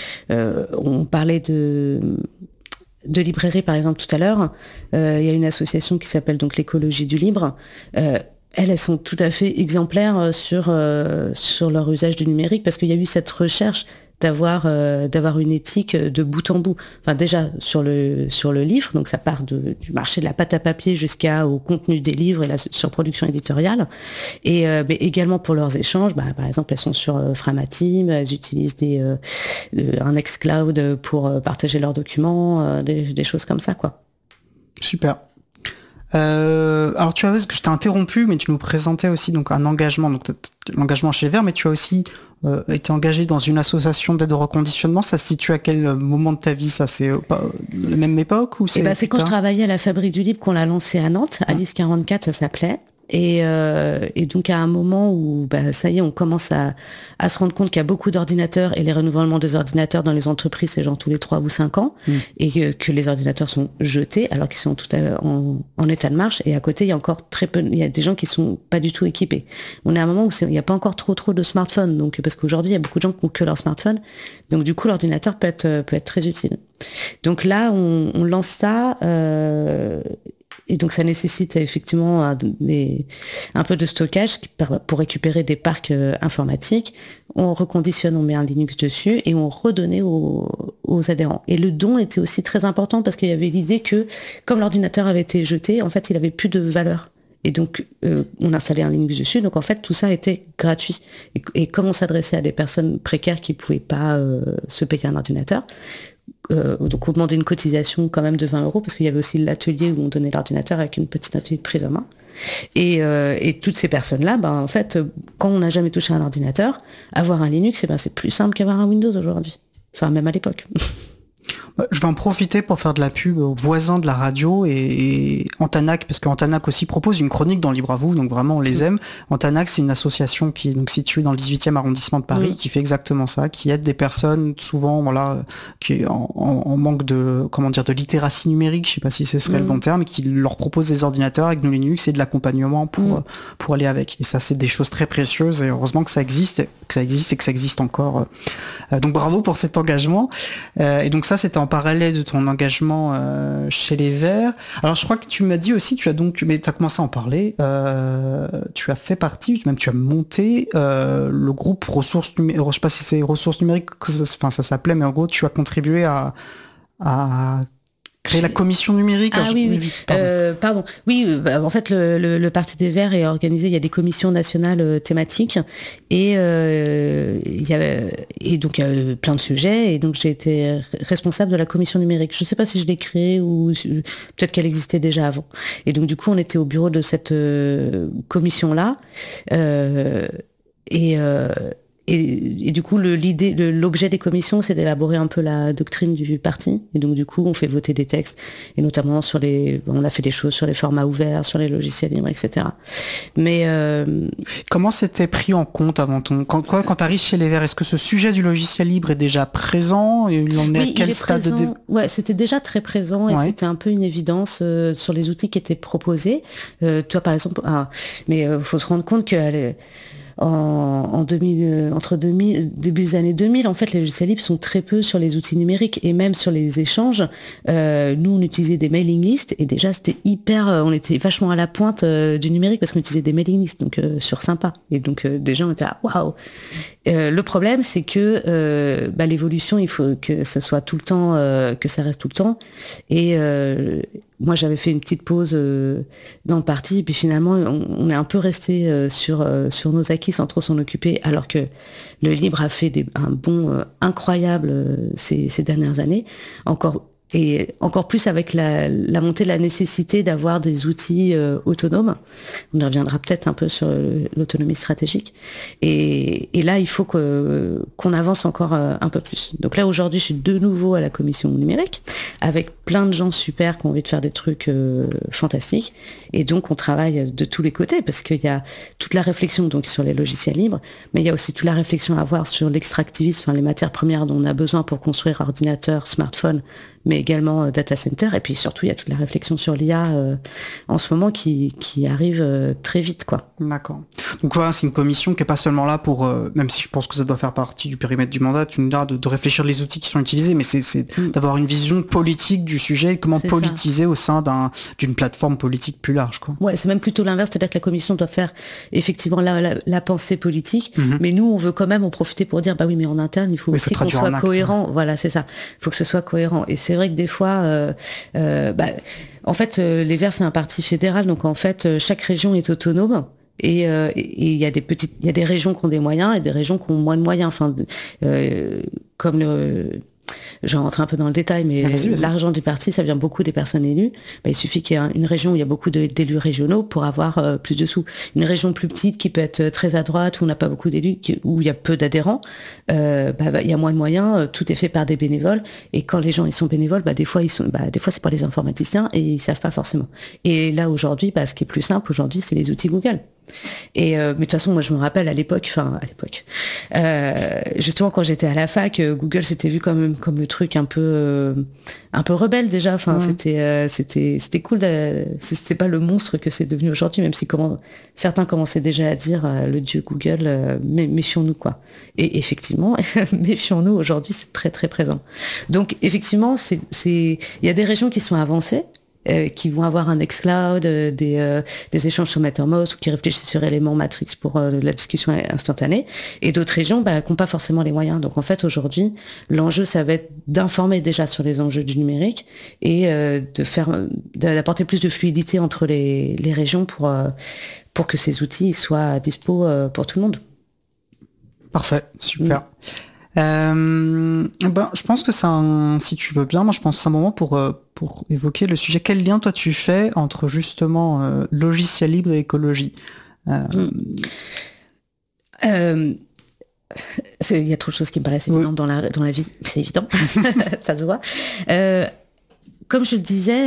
On parlait de librairie par exemple tout à l'heure. Il y a une association qui s'appelle donc l'écologie du libre. Elles sont tout à fait exemplaires sur leur usage du numérique, parce qu'il y a eu cette recherche d'avoir une éthique de bout en bout. Déjà sur le livre, donc ça part du marché de la pâte à papier jusqu'au contenu des livres et la surproduction éditoriale, mais également pour leurs échanges. Par exemple, elles sont sur Framatime, elles utilisent un Nextcloud pour partager leurs documents, des choses comme ça, quoi. Super. Alors tu as vu que je t'ai interrompu, mais tu nous présentais aussi donc un engagement, donc l'engagement chez les Verts, mais tu as aussi été engagé dans une association d'aide au reconditionnement. Ça se situe à quel moment de ta vie? Ça, c'est la même époque ou c'est c'est quand je travaillais à la Fabrique du Libre qu'on l'a lancé à Nantes, Alice 44 ça s'appelait. Et donc à un moment où ça y est, on commence à se rendre compte qu'il y a beaucoup d'ordinateurs, et les renouvellements des ordinateurs dans les entreprises, c'est genre tous les 3 ou 5 ans, et que les ordinateurs sont jetés alors qu'ils sont tout en état de marche, et à côté il y a encore très peu, il y a des gens qui sont pas du tout équipés. On est à un moment où il n'y a pas encore trop de smartphones, donc parce qu'aujourd'hui il y a beaucoup de gens qui ont que leur smartphone, donc du coup l'ordinateur peut être très utile. Donc là on lance ça. Et donc ça nécessite effectivement un peu de stockage pour récupérer des parcs informatiques. On reconditionne, on met un Linux dessus et on redonnait aux adhérents. Et le don était aussi très important parce qu'il y avait l'idée que comme l'ordinateur avait été jeté, en fait il avait plus de valeur. Et donc on installait un Linux dessus, donc en fait tout ça était gratuit. Et comme on s'adressait à des personnes précaires qui pouvaient pas se payer un ordinateur, donc on demandait une cotisation quand même de 20 €, parce qu'il y avait aussi l'atelier où on donnait l'ordinateur avec une petite atelier de prise en main. Et toutes ces personnes-là, en fait, quand on n'a jamais touché un ordinateur, avoir un Linux, c'est plus simple qu'avoir un Windows aujourd'hui. Enfin, même à l'époque. Je vais en profiter pour faire de la pub aux voisins de la radio et Antanac, parce qu'Antanac aussi propose une chronique dans Libre à vous, donc vraiment on les aime. Antanac, c'est une association qui est donc située dans le 18e arrondissement de Paris, qui fait exactement ça, qui aide des personnes souvent qui en manque de de littératie numérique, je sais pas si ce serait le bon terme, et qui leur propose des ordinateurs avec GNU Linux et de l'accompagnement pour aller avec. Et ça, c'est des choses très précieuses et heureusement que ça existe et que ça existe encore. Donc bravo pour cet engagement. Et donc ça, c'était en parallèle de ton engagement chez les Verts. Alors je crois que tu m'as dit aussi, tu as commencé à en parler, tu as fait partie, même tu as monté le groupe ressources numériques, je sais pas si c'est ressources numériques, ça s'appelait, mais en gros tu as contribué à créer la commission numérique. Pardon. En fait, le Parti des Verts est organisé. Il y a des commissions nationales thématiques et il y a plein de sujets. Et donc, j'ai été responsable de la commission numérique. Je ne sais pas si je l'ai créée ou peut-être qu'elle existait déjà avant. Et donc, du coup, on était au bureau de cette commission-là. Et du coup, l'objet des commissions, c'est d'élaborer un peu la doctrine du parti. Et donc, du coup, on fait voter des textes, et notamment on a fait des choses sur les formats ouverts, sur les logiciels libres, etc. Mais comment c'était pris en compte avant quand tu arrives chez les Verts, est-ce que ce sujet du logiciel libre est déjà présent? Et on est à quel stade Ouais, c'était déjà très présent et c'était un peu une évidence sur les outils qui étaient proposés. Toi, par exemple, mais faut se rendre compte que entre début des années 2000, en fait, les logiciels libres sont très peu sur les outils numériques et même sur les échanges. Nous, on utilisait des mailing lists et déjà, c'était on était vachement à la pointe du numérique parce qu'on utilisait des mailing lists, donc sur Sympa. Et donc, des gens étaient là, waouh. Le problème, c'est que l'évolution, il faut que ça soit tout le temps, que ça reste tout le temps. Et moi, j'avais fait une petite pause dans le parti, et puis finalement, on est un peu resté sur nos acquis sans trop s'en occuper, alors que le libre a fait un bond incroyable ces dernières années, encore plus avec la montée de la nécessité d'avoir des outils autonomes. On y reviendra peut-être un peu sur l'autonomie stratégique. Et là, il faut qu'on avance encore un peu plus. Donc là, aujourd'hui, je suis de nouveau à la commission numérique, avec plein de gens super qui ont envie de faire des trucs fantastiques. Et donc, on travaille de tous les côtés, parce qu'il y a toute la réflexion donc sur les logiciels libres, mais il y a aussi toute la réflexion à avoir sur l'extractivisme, les matières premières dont on a besoin pour construire ordinateurs, smartphones, mais également data center. Et puis surtout, il y a toute la réflexion sur l'IA en ce moment qui arrive très vite, quoi. D'accord. Donc voilà, c'est une commission qui est pas seulement là pour, même si je pense que ça doit faire partie du périmètre du mandat, tu nous dis de réfléchir les outils qui sont utilisés, mais c'est d'avoir une vision politique du sujet, comment politiser au sein d'une plateforme politique plus large, quoi. Ouais, c'est même plutôt l'inverse, c'est-à-dire que la commission doit faire effectivement la pensée politique, mais nous, on veut quand même en profiter pour dire, oui, mais en interne, il faut aussi qu'on soit cohérent. Voilà, c'est ça. Il faut que ce soit cohérent. Et c'est vrai que des fois, en fait, les Verts, c'est un parti fédéral, donc en fait, chaque région est autonome. Et il y a des régions qui ont des moyens et des régions qui ont moins de moyens. Enfin, je rentre un peu dans le détail, mais l'argent du parti, ça vient beaucoup des personnes élues. Il suffit qu'il y ait une région où il y a beaucoup d'élus régionaux pour avoir plus de sous. Une région plus petite qui peut être très à droite, où on n'a pas beaucoup d'élus, où il y a peu d'adhérents, il y a moins de moyens, tout est fait par des bénévoles. Et quand les gens ils sont bénévoles, des fois c'est pas les informaticiens et ils savent pas forcément. Et là aujourd'hui, ce qui est plus simple aujourd'hui, c'est les outils Google. Mais de toute façon, moi je me rappelle à l'époque, justement quand j'étais à la fac, Google s'était vu comme le truc un peu rebelle déjà. C'était cool. C'était pas le monstre que c'est devenu aujourd'hui, même si certains commençaient déjà à dire le dieu Google, méfions-nous, quoi. Et effectivement, méfions-nous aujourd'hui, c'est très très présent. Donc effectivement, il y a des régions qui sont avancées, qui vont avoir un xCloud, des échanges sur Mattermost, ou qui réfléchissent sur éléments Matrix pour la discussion instantanée, et d'autres régions qui n'ont pas forcément les moyens. Donc en fait aujourd'hui, l'enjeu ça va être d'informer déjà sur les enjeux du numérique et d'apporter plus de fluidité entre les régions pour que ces outils soient dispo pour tout le monde. Parfait, super. Je pense que si tu veux bien, moi je pense que c'est un moment pour évoquer le sujet. Quel lien toi tu fais entre justement logiciel libre et écologie? Il y a trop de choses qui me paraissent évidentes dans la vie, c'est évident, ça se voit. Comme je le disais,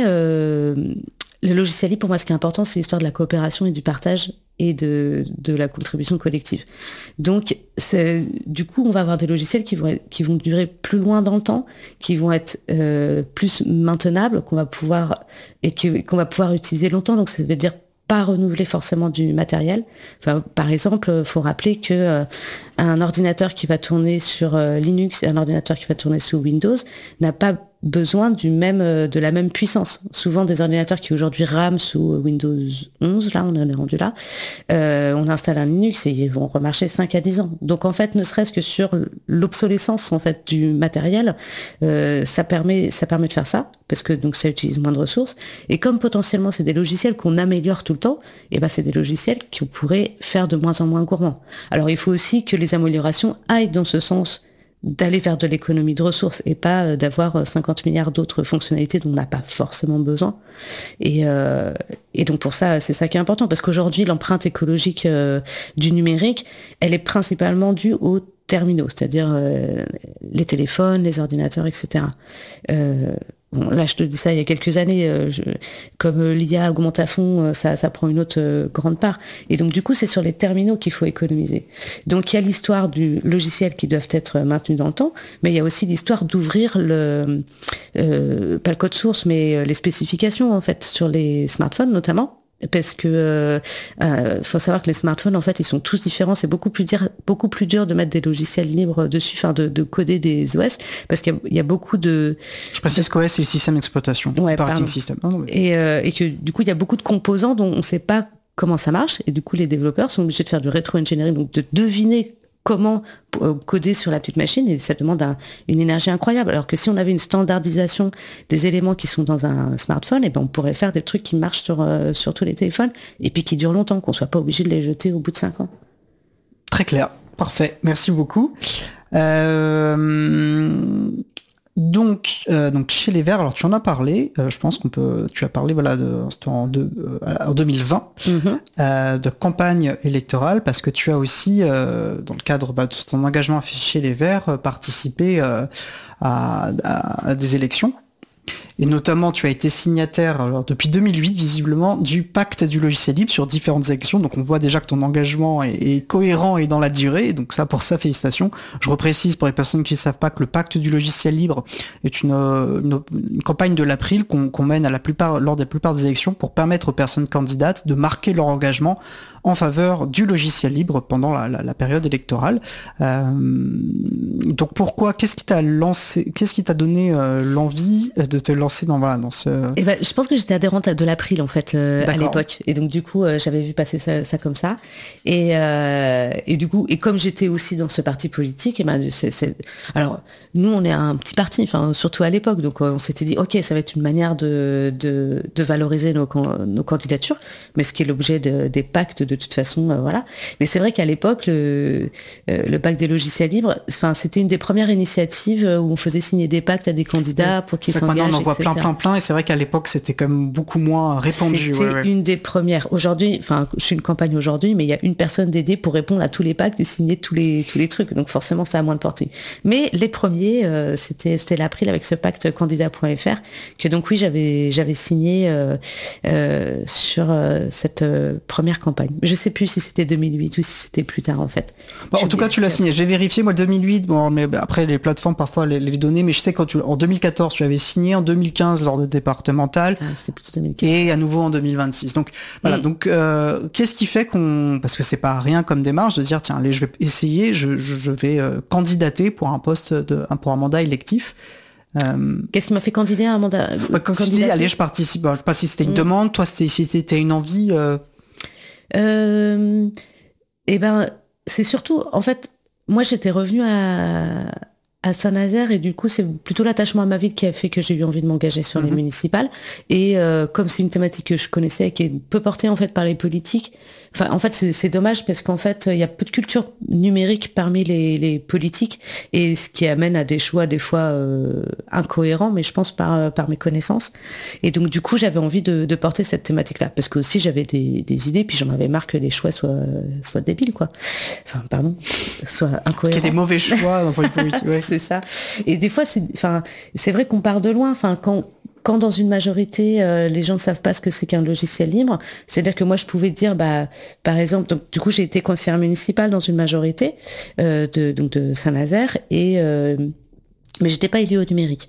le logiciel libre, pour moi, ce qui est important, c'est l'histoire de la coopération et du partage et de la contribution collective. Donc, du coup, on va avoir des logiciels qui vont durer plus loin dans le temps, qui vont être plus maintenables, qu'on va pouvoir utiliser longtemps. Donc, ça veut dire pas renouveler forcément du matériel. Enfin, par exemple, il faut rappeler que un ordinateur qui va tourner sur Linux et un ordinateur qui va tourner sous Windows n'a pas besoin de la même puissance. Souvent, des ordinateurs qui aujourd'hui rament sous Windows 11, là, on en est rendu là, on installe un Linux et ils vont remarcher 5 à 10 ans. Donc, en fait, ne serait-ce que sur l'obsolescence, en fait, du matériel, ça permet de faire ça, parce que donc ça utilise moins de ressources. Et comme potentiellement, c'est des logiciels qu'on améliore tout le temps, et ben, c'est des logiciels qu'on pourrait faire de moins en moins gourmands. Alors, il faut aussi que les améliorations aillent dans ce sens d'aller vers de l'économie de ressources et pas d'avoir 50 milliards d'autres fonctionnalités dont on n'a pas forcément besoin. Et donc pour ça, c'est ça qui est important, parce qu'aujourd'hui, l'empreinte écologique du numérique, elle est principalement due aux terminaux, c'est-à-dire les téléphones, les ordinateurs, etc. Bon, là, je te dis ça il y a quelques années, comme l'IA augmente à fond, ça prend une autre grande part. Et donc, du coup, c'est sur les terminaux qu'il faut économiser. Donc, il y a l'histoire du logiciel qui doivent être maintenus dans le temps, mais il y a aussi l'histoire d'ouvrir pas le code source, mais les spécifications, en fait, sur les smartphones notamment. Parce que faut savoir que les smartphones, en fait, ils sont tous différents. C'est beaucoup plus dur de mettre des logiciels libres dessus, enfin de coder des OS, parce qu'il y a beaucoup de... Je précise qu'OS, c'est le système d'exploitation, operating system. Et que du coup, il y a beaucoup de composants dont on ne sait pas comment ça marche, et du coup, les développeurs sont obligés de faire du rétro-engineering, donc de deviner comment coder sur la petite machine, et ça demande une énergie incroyable. Alors que si on avait une standardisation des éléments qui sont dans un smartphone, et ben on pourrait faire des trucs qui marchent sur tous les téléphones, et puis qui durent longtemps, qu'on soit pas obligé de les jeter au bout de 5 ans. Très clair, parfait, merci beaucoup. Donc chez les Verts, alors tu en as parlé, je pense tu as parlé en 2020 de campagne électorale, parce que tu as aussi dans le cadre de ton engagement chez les Verts participé à des élections. Et notamment, tu as été signataire, alors, depuis 2008, visiblement, du pacte du logiciel libre sur différentes élections. Donc, on voit déjà que ton engagement est cohérent et dans la durée. Donc, pour ça, félicitations. Je reprécise pour les personnes qui ne savent pas que le pacte du logiciel libre est une campagne de l'April qu'on mène lors des plupart des élections pour permettre aux personnes candidates de marquer leur engagement en faveur du logiciel libre pendant la période électorale. Donc, qu'est-ce qui t'a donné l'envie de te lancer dans ce... Eh ben, je pense que j'étais adhérente de l'April, en fait, à l'époque. Et donc, du coup, j'avais vu passer ça comme ça. Et du coup, et comme j'étais aussi dans ce parti politique, alors, nous, on est un petit parti, enfin, surtout à l'époque. Donc, on s'était dit, OK, ça va être une manière de valoriser nos candidatures, mais ce qui est l'objet des pactes de toute façon, voilà. Mais c'est vrai qu'à l'époque, le pacte des logiciels libres, enfin, c'était une des premières initiatives où on faisait signer des pactes à des candidats pour qu'ils s'engagent, maintenant, on en voit plein, et c'est vrai qu'à l'époque, c'était quand même beaucoup moins répandu. C'était une des premières. Aujourd'hui, enfin, je suis une campagne aujourd'hui, mais il y a une personne dédiée pour répondre à tous les pactes et signer tous les trucs. Donc forcément, ça a moins de portée. Mais les premiers, c'était l'April avec ce pacte candidat.fr que donc oui, j'avais signé sur cette première campagne. Je sais plus si c'était 2008 ou si c'était plus tard, en fait. Bon, en tout cas, tu l'as signé. J'ai vérifié, moi, 2008. Bon, mais après, les plateformes, parfois, les données, mais je sais en 2014, tu avais signé, en 2015, lors des départementales. C'était plutôt 2015. Et à nouveau en 2026. Donc, voilà. Donc, qu'est-ce qui fait parce que c'est pas rien comme démarche de dire, tiens, allez, je vais essayer, je vais candidater pour un pour un mandat électif. Qu'est-ce qui m'a fait candidater à un mandat? Quand tu dis, allez, je participe, je sais pas si c'était une demande, toi, si c'était une envie. Eh ben, c'est surtout, en fait, moi, j'étais revenue à Saint-Nazaire, et du coup, c'est plutôt l'attachement à ma ville qui a fait que j'ai eu envie de m'engager sur les municipales. Et comme c'est une thématique que je connaissais et qui est peu portée, en fait, par les politiques, Enfin, en fait, c'est dommage parce qu'en fait, il y a peu de culture numérique parmi les politiques et ce qui amène à des choix des fois incohérents, mais je pense par mes connaissances. Et donc, du coup, j'avais envie de porter cette thématique-là parce que aussi j'avais des idées, puis j'en avais marre que les choix soient débiles, quoi. Enfin, pardon, soient incohérents. Qu'il y ait des mauvais choix dans les politiques. Ouais. C'est ça. Et des fois, c'est vrai qu'on part de loin. Enfin, quand dans une majorité, les gens ne savent pas ce que c'est qu'un logiciel libre, c'est-à-dire que moi, je pouvais dire, par exemple, donc du coup, j'ai été conseillère municipale dans une majorité de Saint-Nazaire, mais j'étais pas élue au numérique.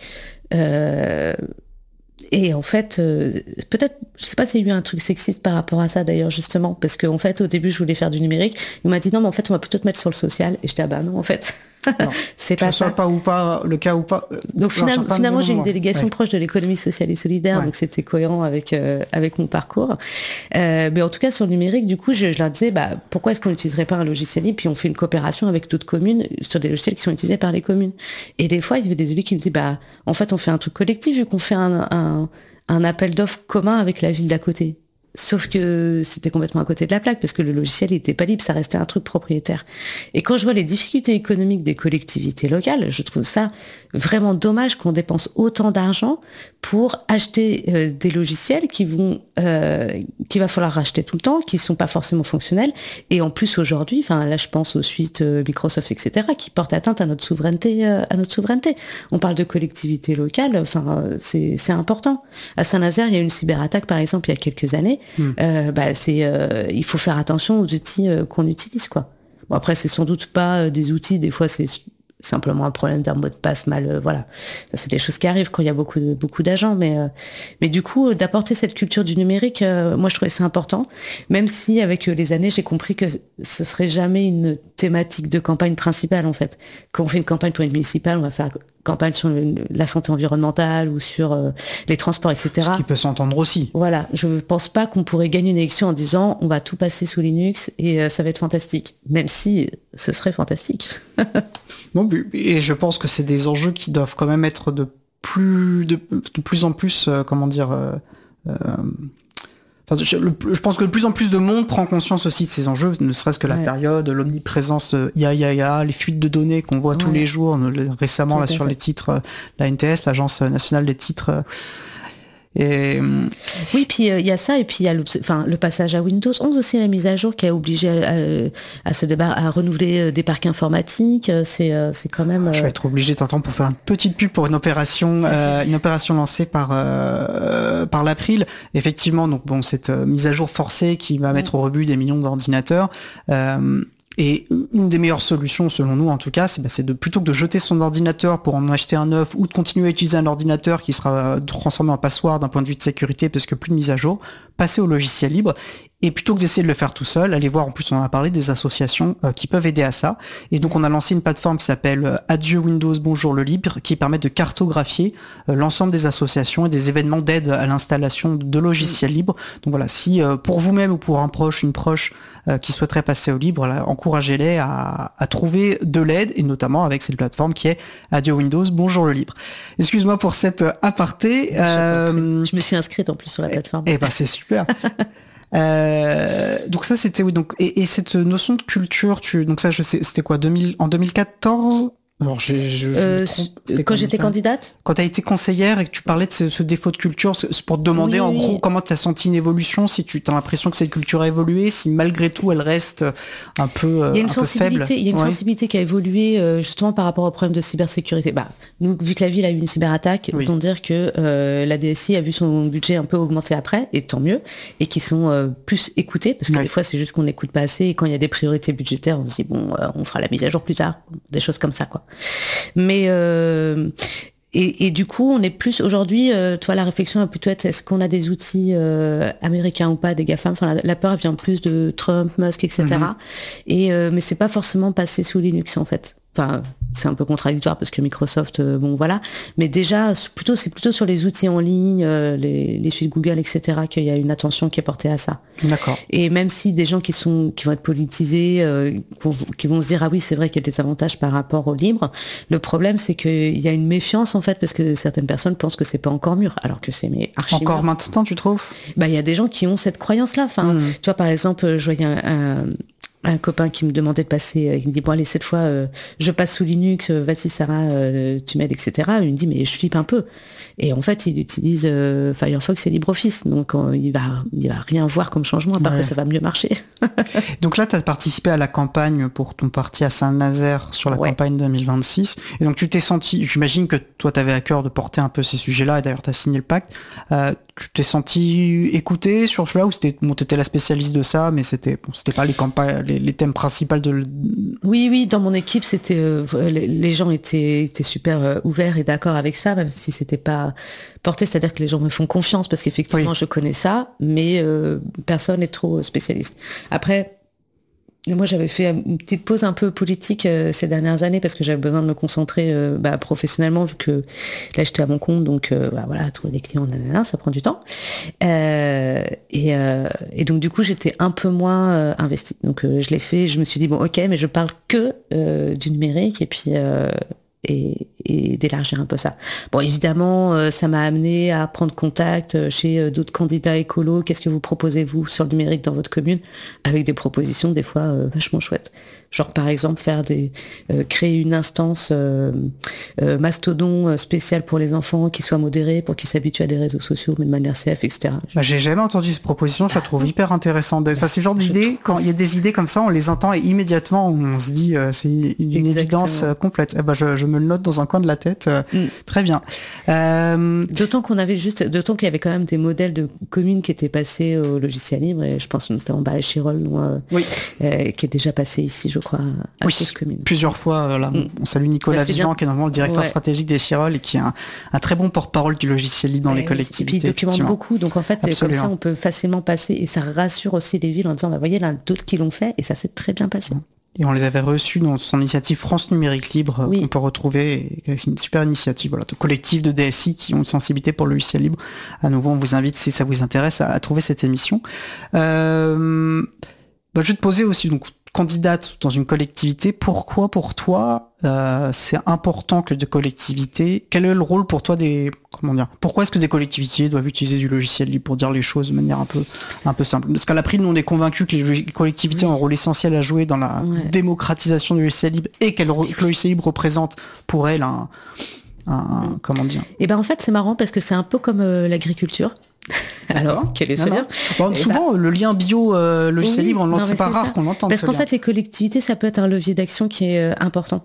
Et en fait, peut-être, je sais pas s'il y a eu un truc sexiste par rapport à ça d'ailleurs justement, parce qu'en fait au début je voulais faire du numérique, on m'a dit non mais en fait on va plutôt te mettre sur le social, et j'étais non en fait. Non, c'est pas ça. Soit pas ou pas, le cas ou pas. Donc finalement j'ai une délégation proche de l'économie sociale et solidaire, donc c'était cohérent avec mon parcours. Mais en tout cas sur le numérique, du coup je leur disais pourquoi est-ce qu'on n'utiliserait pas un logiciel libre, puis on fait une coopération avec d'autres communes sur des logiciels qui sont utilisés par les communes. Et des fois il y avait des élus qui me disaient en fait on fait un truc collectif vu qu'on fait un appel d'offres commun avec la ville d'à côté. Sauf que c'était complètement à côté de la plaque parce que le logiciel n'était pas libre, ça restait un truc propriétaire. Et quand je vois les difficultés économiques des collectivités locales, je trouve ça vraiment dommage qu'on dépense autant d'argent pour acheter des logiciels qu'il va falloir racheter tout le temps, qui sont pas forcément fonctionnels. Et en plus aujourd'hui, là je pense aux suites Microsoft, etc., qui portent atteinte à notre souveraineté. On parle de collectivités locales, c'est important. À Saint-Nazaire, il y a eu une cyberattaque par exemple il y a quelques années. Il faut faire attention aux outils qu'on utilise, quoi. Bon, après c'est sans doute pas des outils, des fois c'est simplement un problème d'un mot de passe mal, voilà. Ça, c'est des choses qui arrivent quand il y a beaucoup d'agents, mais du coup d'apporter cette culture du numérique, moi je trouvais ça important, même si avec les années j'ai compris que ce serait jamais une thématique de campagne principale en fait. Quand on fait une campagne pour une municipale, on va faire campagne sur la santé environnementale ou sur les transports, etc. Ce qui peut s'entendre aussi. Voilà, je ne pense pas qu'on pourrait gagner une élection en disant on va tout passer sous Linux et ça va être fantastique, même si ce serait fantastique. Bon, et je pense que c'est des enjeux qui doivent quand même être de plus en plus, je pense que de plus en plus de monde prend conscience aussi de ces enjeux, ne serait-ce que la période, l'omniprésence IA, les fuites de données qu'on voit tous les jours, récemment là sur les titres, la NTS, l'Agence nationale des titres. Oui, puis il y a ça, et puis il y a le passage à Windows 11 aussi, la mise à jour qui a obligé à renouveler des parcs informatiques. C'est quand même. Je vais être obligé d'entendre pour faire une petite pub pour une opération lancée par l'April. Effectivement, donc cette mise à jour forcée qui va mettre au rebut des millions d'ordinateurs. Et une des meilleures solutions, selon nous en tout cas, c'est de plutôt que de jeter son ordinateur pour en acheter un neuf ou de continuer à utiliser un ordinateur qui sera transformé en passoire d'un point de vue de sécurité parce que plus de mise à jour, passer au logiciel libre. Et plutôt que d'essayer de le faire tout seul, aller voir, en plus on en a parlé, des associations qui peuvent aider à ça. Et donc on a lancé une plateforme qui s'appelle Adieu Windows, bonjour le libre, qui permet de cartographier l'ensemble des associations et des événements d'aide à l'installation de logiciels libres. Donc voilà, si pour vous-même ou pour un proche, une proche qui souhaiterait passer au libre, encouragez-les à trouver de l'aide, et notamment avec cette plateforme qui est Adieu Windows, bonjour le libre. Excuse-moi pour cette aparté. Je me suis inscrite en plus sur la plateforme. C'est super. Donc ça c'était donc et cette notion de culture, donc ça je sais, c'était quoi, en 2014? Alors quand j'étais candidate, quand tu as été conseillère et que tu parlais de ce défaut de culture, c'est pour te demander en gros comment tu as senti une évolution, si tu as l'impression que cette culture a évolué, si malgré tout elle reste un peu faible. Il y a une sensibilité qui a évolué justement par rapport au problème de cybersécurité. Nous, vu que la ville a eu une cyberattaque, autant dire que la DSI a vu son budget un peu augmenter après, et tant mieux, et qui sont plus écoutés, parce que des fois c'est juste qu'on n'écoute pas assez, et quand il y a des priorités budgétaires, on se dit on fera la mise à jour plus tard, des choses comme ça, quoi. Mais et du coup, on est plus aujourd'hui. La réflexion va plutôt être est-ce qu'on a des outils américains ou pas, des GAFAM. La peur vient plus de Trump, Musk, etc. Mais c'est pas forcément passé sous Linux en fait. c'est un peu contradictoire parce que Microsoft, bon voilà, mais déjà c'est plutôt sur les outils en ligne, les suites Google, etc., qu'il y a une attention qui est portée à ça. D'accord. Et même si des gens qui vont être politisés, qui vont se dire ah oui c'est vrai qu'il y a des avantages par rapport au libre, le problème c'est qu'il y a une méfiance en fait parce que certaines personnes pensent que c'est pas encore mûr, alors que c'est archi encore mûr. Maintenant tu trouves? Bah il y a des gens qui ont cette croyance là. Enfin, tu vois par exemple, je voyais un copain qui me demandait de passer, il me dit bon allez cette fois je passe sous Linux, vas-y Sarah, tu m'aides, etc. Il me dit mais je flippe un peu. Et en fait il utilise Firefox et LibreOffice, donc il va rien voir comme changement à part que ça va mieux marcher. Donc là tu as participé à la campagne pour ton parti à Saint-Nazaire sur la campagne 2026, et donc tu t'es senti, j'imagine que toi tu avais à cœur de porter un peu ces sujets-là, et d'ailleurs tu as signé le pacte, tu t'es senti écouté sur ce là, ou t'étais la spécialiste de ça, mais c'était pas les campagnes, les thèmes principaux de... Oui, dans mon équipe, c'était les gens étaient super ouverts et d'accord avec ça, même si c'était pas porté, c'est-à-dire que les gens me font confiance parce qu'effectivement je connais ça, mais personne n'est trop spécialiste. Après, moi, j'avais fait une petite pause un peu politique ces dernières années parce que j'avais besoin de me concentrer professionnellement, vu que là, j'étais à mon compte, donc voilà, trouver des clients, ça prend du temps. Et donc, du coup, j'étais un peu moins investie. Donc, je l'ai fait, je me suis dit, bon, ok, mais je parle que du numérique, et puis... et d'élargir un peu ça. Bon, évidemment, ça m'a amené à prendre contact chez d'autres candidats écolos. Qu'est-ce que vous proposez, vous, sur le numérique dans votre commune? Avec des propositions, des fois, vachement chouettes. Genre, par exemple, créer une instance Mastodon spéciale pour les enfants qui soit modérée pour qu'ils s'habituent à des réseaux sociaux, mais de manière safe, etc. J'ai jamais entendu cette proposition, je la trouve hyper intéressante. Enfin, c'est le genre d'idée, quand il y a des idées comme ça, on les entend et immédiatement, on se dit, c'est une évidence complète. Je me le note dans un coin de la tête. Très bien. D'autant qu'il y avait quand même des modèles de communes qui étaient passés au logiciel libre, et je pense notamment à Chirol, qui est déjà passé ici, je crois, à Commune. Plusieurs fois. Là, on salue Nicolas Vivant, qui est normalement le directeur stratégique des Chirol et qui est un très bon porte-parole du logiciel libre dans les collectivités. Et puis il documente beaucoup, donc en fait, comme ça, on peut facilement passer, et ça rassure aussi les villes en disant, voyez, là, d'autres qui l'ont fait, et ça s'est très bien passé. Et on les avait reçus dans son initiative France Numérique Libre, qu'on peut retrouver. C'est une super initiative, de collectifs de DSI qui ont une sensibilité pour le logiciel libre. À nouveau, on vous invite, si ça vous intéresse, à trouver cette émission. Je vais te poser aussi, donc, candidate dans une collectivité, pourquoi pour toi c'est important que des collectivités, quel est le rôle pour toi pourquoi est-ce que des collectivités doivent utiliser du logiciel libre, pour dire les choses de manière un peu simple? Parce qu'à l'April, nous on est convaincus que les collectivités ont un rôle essentiel à jouer dans la démocratisation du logiciel libre, et que le logiciel libre représente pour elles comment dire? Et en fait c'est marrant parce que c'est un peu comme l'agriculture. Alors, quel est ce lien? Souvent, le lien bio-logiciel libre, c'est pas rare qu'on l'entende. Parce qu'en fait, les collectivités, ça peut être un levier d'action qui est important.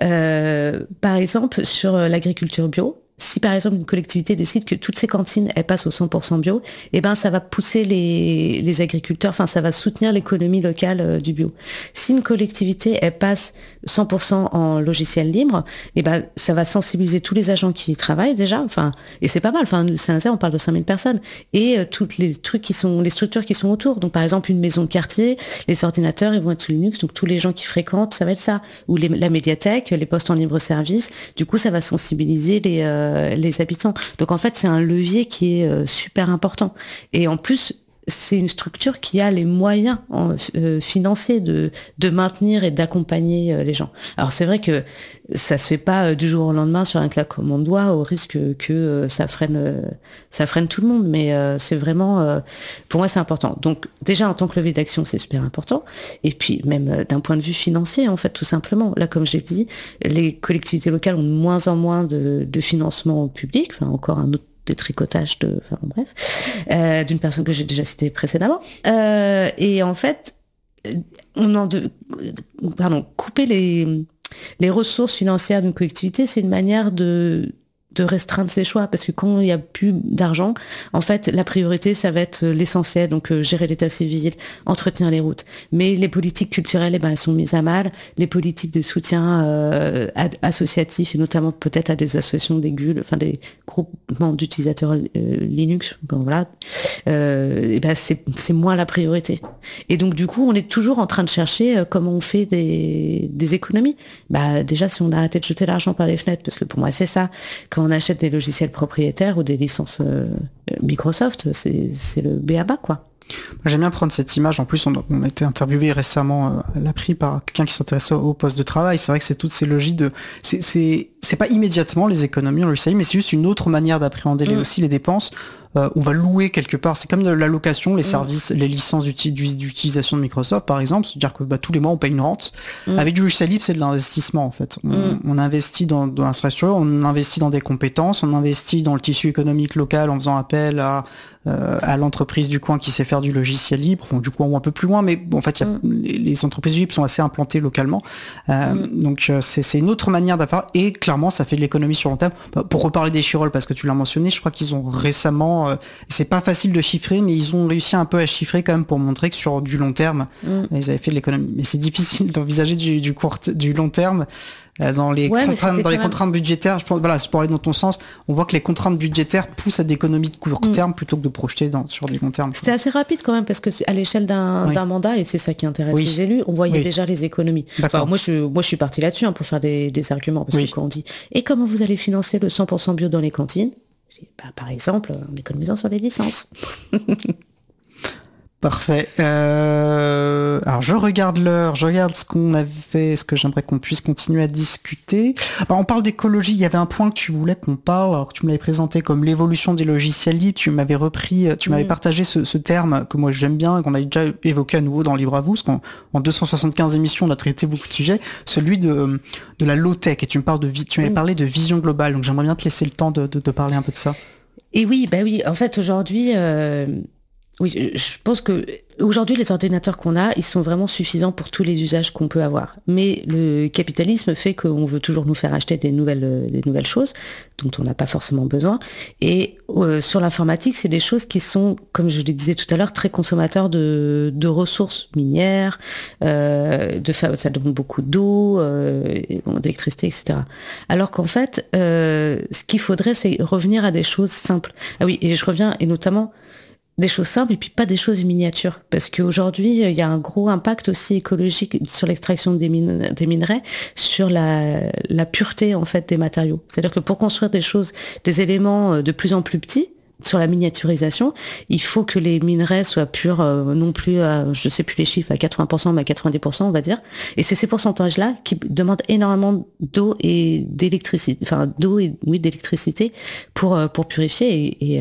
Par exemple, sur l'agriculture bio, si par exemple une collectivité décide que toutes ces cantines elles passent au 100% bio, ça va pousser les agriculteurs, enfin ça va soutenir l'économie locale du bio. Si une collectivité elle passe 100% en logiciel libre, ça va sensibiliser tous les agents qui y travaillent déjà, et c'est pas mal. Saint-Nazaire, on parle de 5000 personnes, et toutes les structures qui sont autour. Donc par exemple une maison de quartier, les ordinateurs ils vont être sous Linux, donc tous les gens qui fréquentent, ça va être ça. Ou la médiathèque, les postes en libre service. Du coup ça va sensibiliser les habitants. Donc en fait, c'est un levier qui est super important. Et en plus, c'est une structure qui a les moyens financiers de maintenir et d'accompagner les gens. Alors c'est vrai que ça se fait pas du jour au lendemain sur un claquement de doigts, au risque que ça freine tout le monde, mais c'est vraiment, pour moi c'est important. Donc déjà en tant que levier d'action, c'est super important, et puis même d'un point de vue financier, en fait, tout simplement. Là, comme je l'ai dit, les collectivités locales ont de moins en moins de financement public, encore un autre détricotage d'une personne que j'ai déjà citée précédemment, et en fait couper les ressources financières d'une collectivité, c'est une manière de restreindre ses choix, parce que quand il n'y a plus d'argent, en fait, la priorité, ça va être l'essentiel, donc gérer l'état civil, entretenir les routes. Mais les politiques culturelles, elles sont mises à mal. Les politiques de soutien associatifs, et notamment peut-être à des associations des GUL, des groupements d'utilisateurs Linux, c'est moins la priorité. Et donc du coup, on est toujours en train de chercher comment on fait des économies. Déjà, si on arrêtait de jeter l'argent par les fenêtres, parce que pour moi c'est ça, quand on achète des logiciels propriétaires ou des licences Microsoft, c'est le b.a.-ba, quoi. J'aime bien prendre cette image. En plus, on a été interviewé récemment à l'April par quelqu'un qui s'intéresse au poste de travail. C'est vrai que c'est toutes ces logiques de... C'est pas immédiatement les économies, on le sait, mais c'est juste une autre manière d'appréhender aussi les dépenses. On va louer quelque part. C'est comme de la location, les services, les licences d'utilisation de Microsoft, par exemple. C'est-à-dire que tous les mois, on paye une rente. Avec du logiciel libre, c'est de l'investissement, en fait. On investit dans l'infrastructure, on investit dans des compétences, on investit dans le tissu économique local en faisant appel à l'entreprise du coin qui sait faire du logiciel libre. Enfin, du coin ou un peu plus loin, mais bon, en fait, les entreprises libres sont assez implantées localement. Donc, c'est une autre manière d'affaire. Et clairement, ça fait de l'économie sur long terme. Pour reparler des Chirol, parce que tu l'as mentionné, je crois qu'ils ont récemment... c'est pas facile de chiffrer, mais ils ont réussi un peu à chiffrer quand même pour montrer que sur du long terme, ils avaient fait de l'économie. Mais c'est difficile d'envisager du long terme dans les contraintes budgétaires. Voilà, pour aller dans ton sens, on voit que les contraintes budgétaires poussent à des économies de court terme plutôt que de projeter sur des long termes. C'était assez rapide quand même, parce que à l'échelle d'un mandat, et c'est ça qui intéresse les élus, on voyait déjà les économies. Enfin, moi je suis partie là-dessus pour faire des arguments, parce que quand on dit « Et comment vous allez financer le 100% bio dans les cantines ?» Par exemple, en économisant sur les licences. Parfait. Alors je regarde l'heure, je regarde ce qu'on avait fait, ce que j'aimerais qu'on puisse continuer à discuter. On parle d'écologie, il y avait un point que tu voulais qu'on parle, alors que tu me l'avais présenté comme l'évolution des logiciels libres, tu m'avais partagé ce terme que moi j'aime bien, et qu'on a déjà évoqué à nouveau dans Libre à vous, parce qu'en 275 émissions on a traité beaucoup de sujets, celui de la low-tech, et tu m'avais parlé de vision globale, donc j'aimerais bien te laisser le temps de parler un peu de ça. Et oui, en fait aujourd'hui... Oui, je pense que aujourd'hui les ordinateurs qu'on a, ils sont vraiment suffisants pour tous les usages qu'on peut avoir. Mais le capitalisme fait qu'on veut toujours nous faire acheter des nouvelles choses dont on n'a pas forcément besoin. Et sur l'informatique, c'est des choses qui sont, comme je le disais tout à l'heure, très consommateurs de ressources minières, ça demande beaucoup d'eau, d'électricité, etc. Alors qu'en fait, ce qu'il faudrait, c'est revenir à des choses simples. Ah oui, et je reviens, et notamment des choses simples et puis pas des choses miniatures, parce qu'aujourd'hui il y a un gros impact aussi écologique sur l'extraction des minerais, sur la pureté en fait des matériaux. C'est-à-dire que pour construire des éléments de plus en plus petits, sur la miniaturisation, il faut que les minerais soient purs, non plus à, je sais plus les chiffres, à 80%, mais à 90%, on va dire. Et c'est ces pourcentages-là qui demandent énormément d'eau et d'électricité, d'électricité pour purifier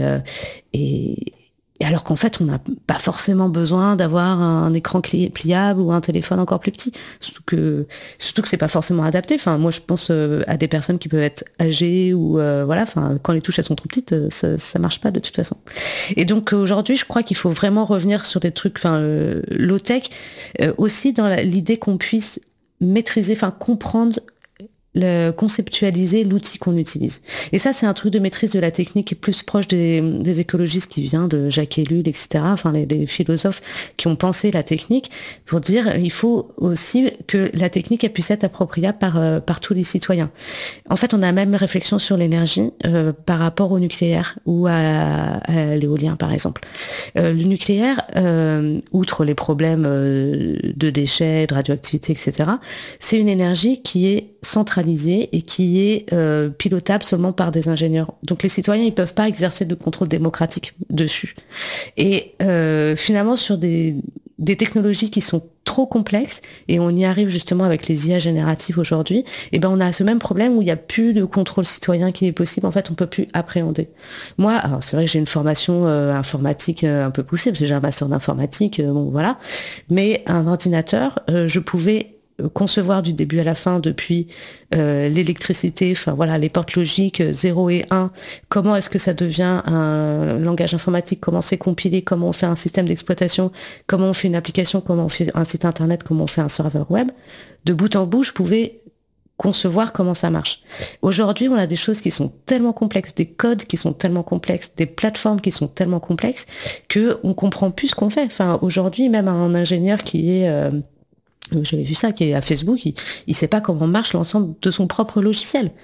et alors qu'en fait, on n'a pas forcément besoin d'avoir un écran pliable ou un téléphone encore plus petit. Surtout que c'est pas forcément adapté. Enfin, moi, je pense à des personnes qui peuvent être âgées ou quand les touches elles sont trop petites, ça marche pas de toute façon. Et donc aujourd'hui, je crois qu'il faut vraiment revenir sur des trucs, low-tech, aussi dans l'idée qu'on puisse maîtriser, comprendre, conceptualiser l'outil qu'on utilise. Et ça, c'est un truc de maîtrise de la technique qui est plus proche des écologistes qui vient de Jacques Ellul, etc. Les philosophes qui ont pensé la technique pour dire il faut aussi que la technique elle puisse être appropriable par tous les citoyens. En fait, on a la même réflexion sur l'énergie par rapport au nucléaire ou à l'éolien, par exemple. Le nucléaire, outre les problèmes de déchets, de radioactivité, etc., c'est une énergie qui est centralisée et qui est pilotable seulement par des ingénieurs. Donc les citoyens, ils peuvent pas exercer de contrôle démocratique dessus. Et finalement, sur des technologies qui sont trop complexes, et on y arrive justement avec les IA génératives aujourd'hui, et on a ce même problème où il n'y a plus de contrôle citoyen qui est possible. En fait, on peut plus appréhender. Moi, alors c'est vrai que j'ai une formation informatique un peu poussée, parce que j'ai un master d'informatique, voilà. Mais un ordinateur, je pouvais concevoir du début à la fin, depuis l'électricité, les portes logiques 0 et 1, comment est-ce que ça devient un langage informatique, comment c'est compilé, comment on fait un système d'exploitation, comment on fait une application, comment on fait un site internet, comment on fait un serveur web. De bout en bout, je pouvais concevoir comment ça marche. Aujourd'hui, on a des choses qui sont tellement complexes, des codes qui sont tellement complexes, des plateformes qui sont tellement complexes qu'on comprend plus ce qu'on fait. Aujourd'hui, même un ingénieur qui est j'avais vu ça, qui est à Facebook, il sait pas comment marche l'ensemble de son propre logiciel.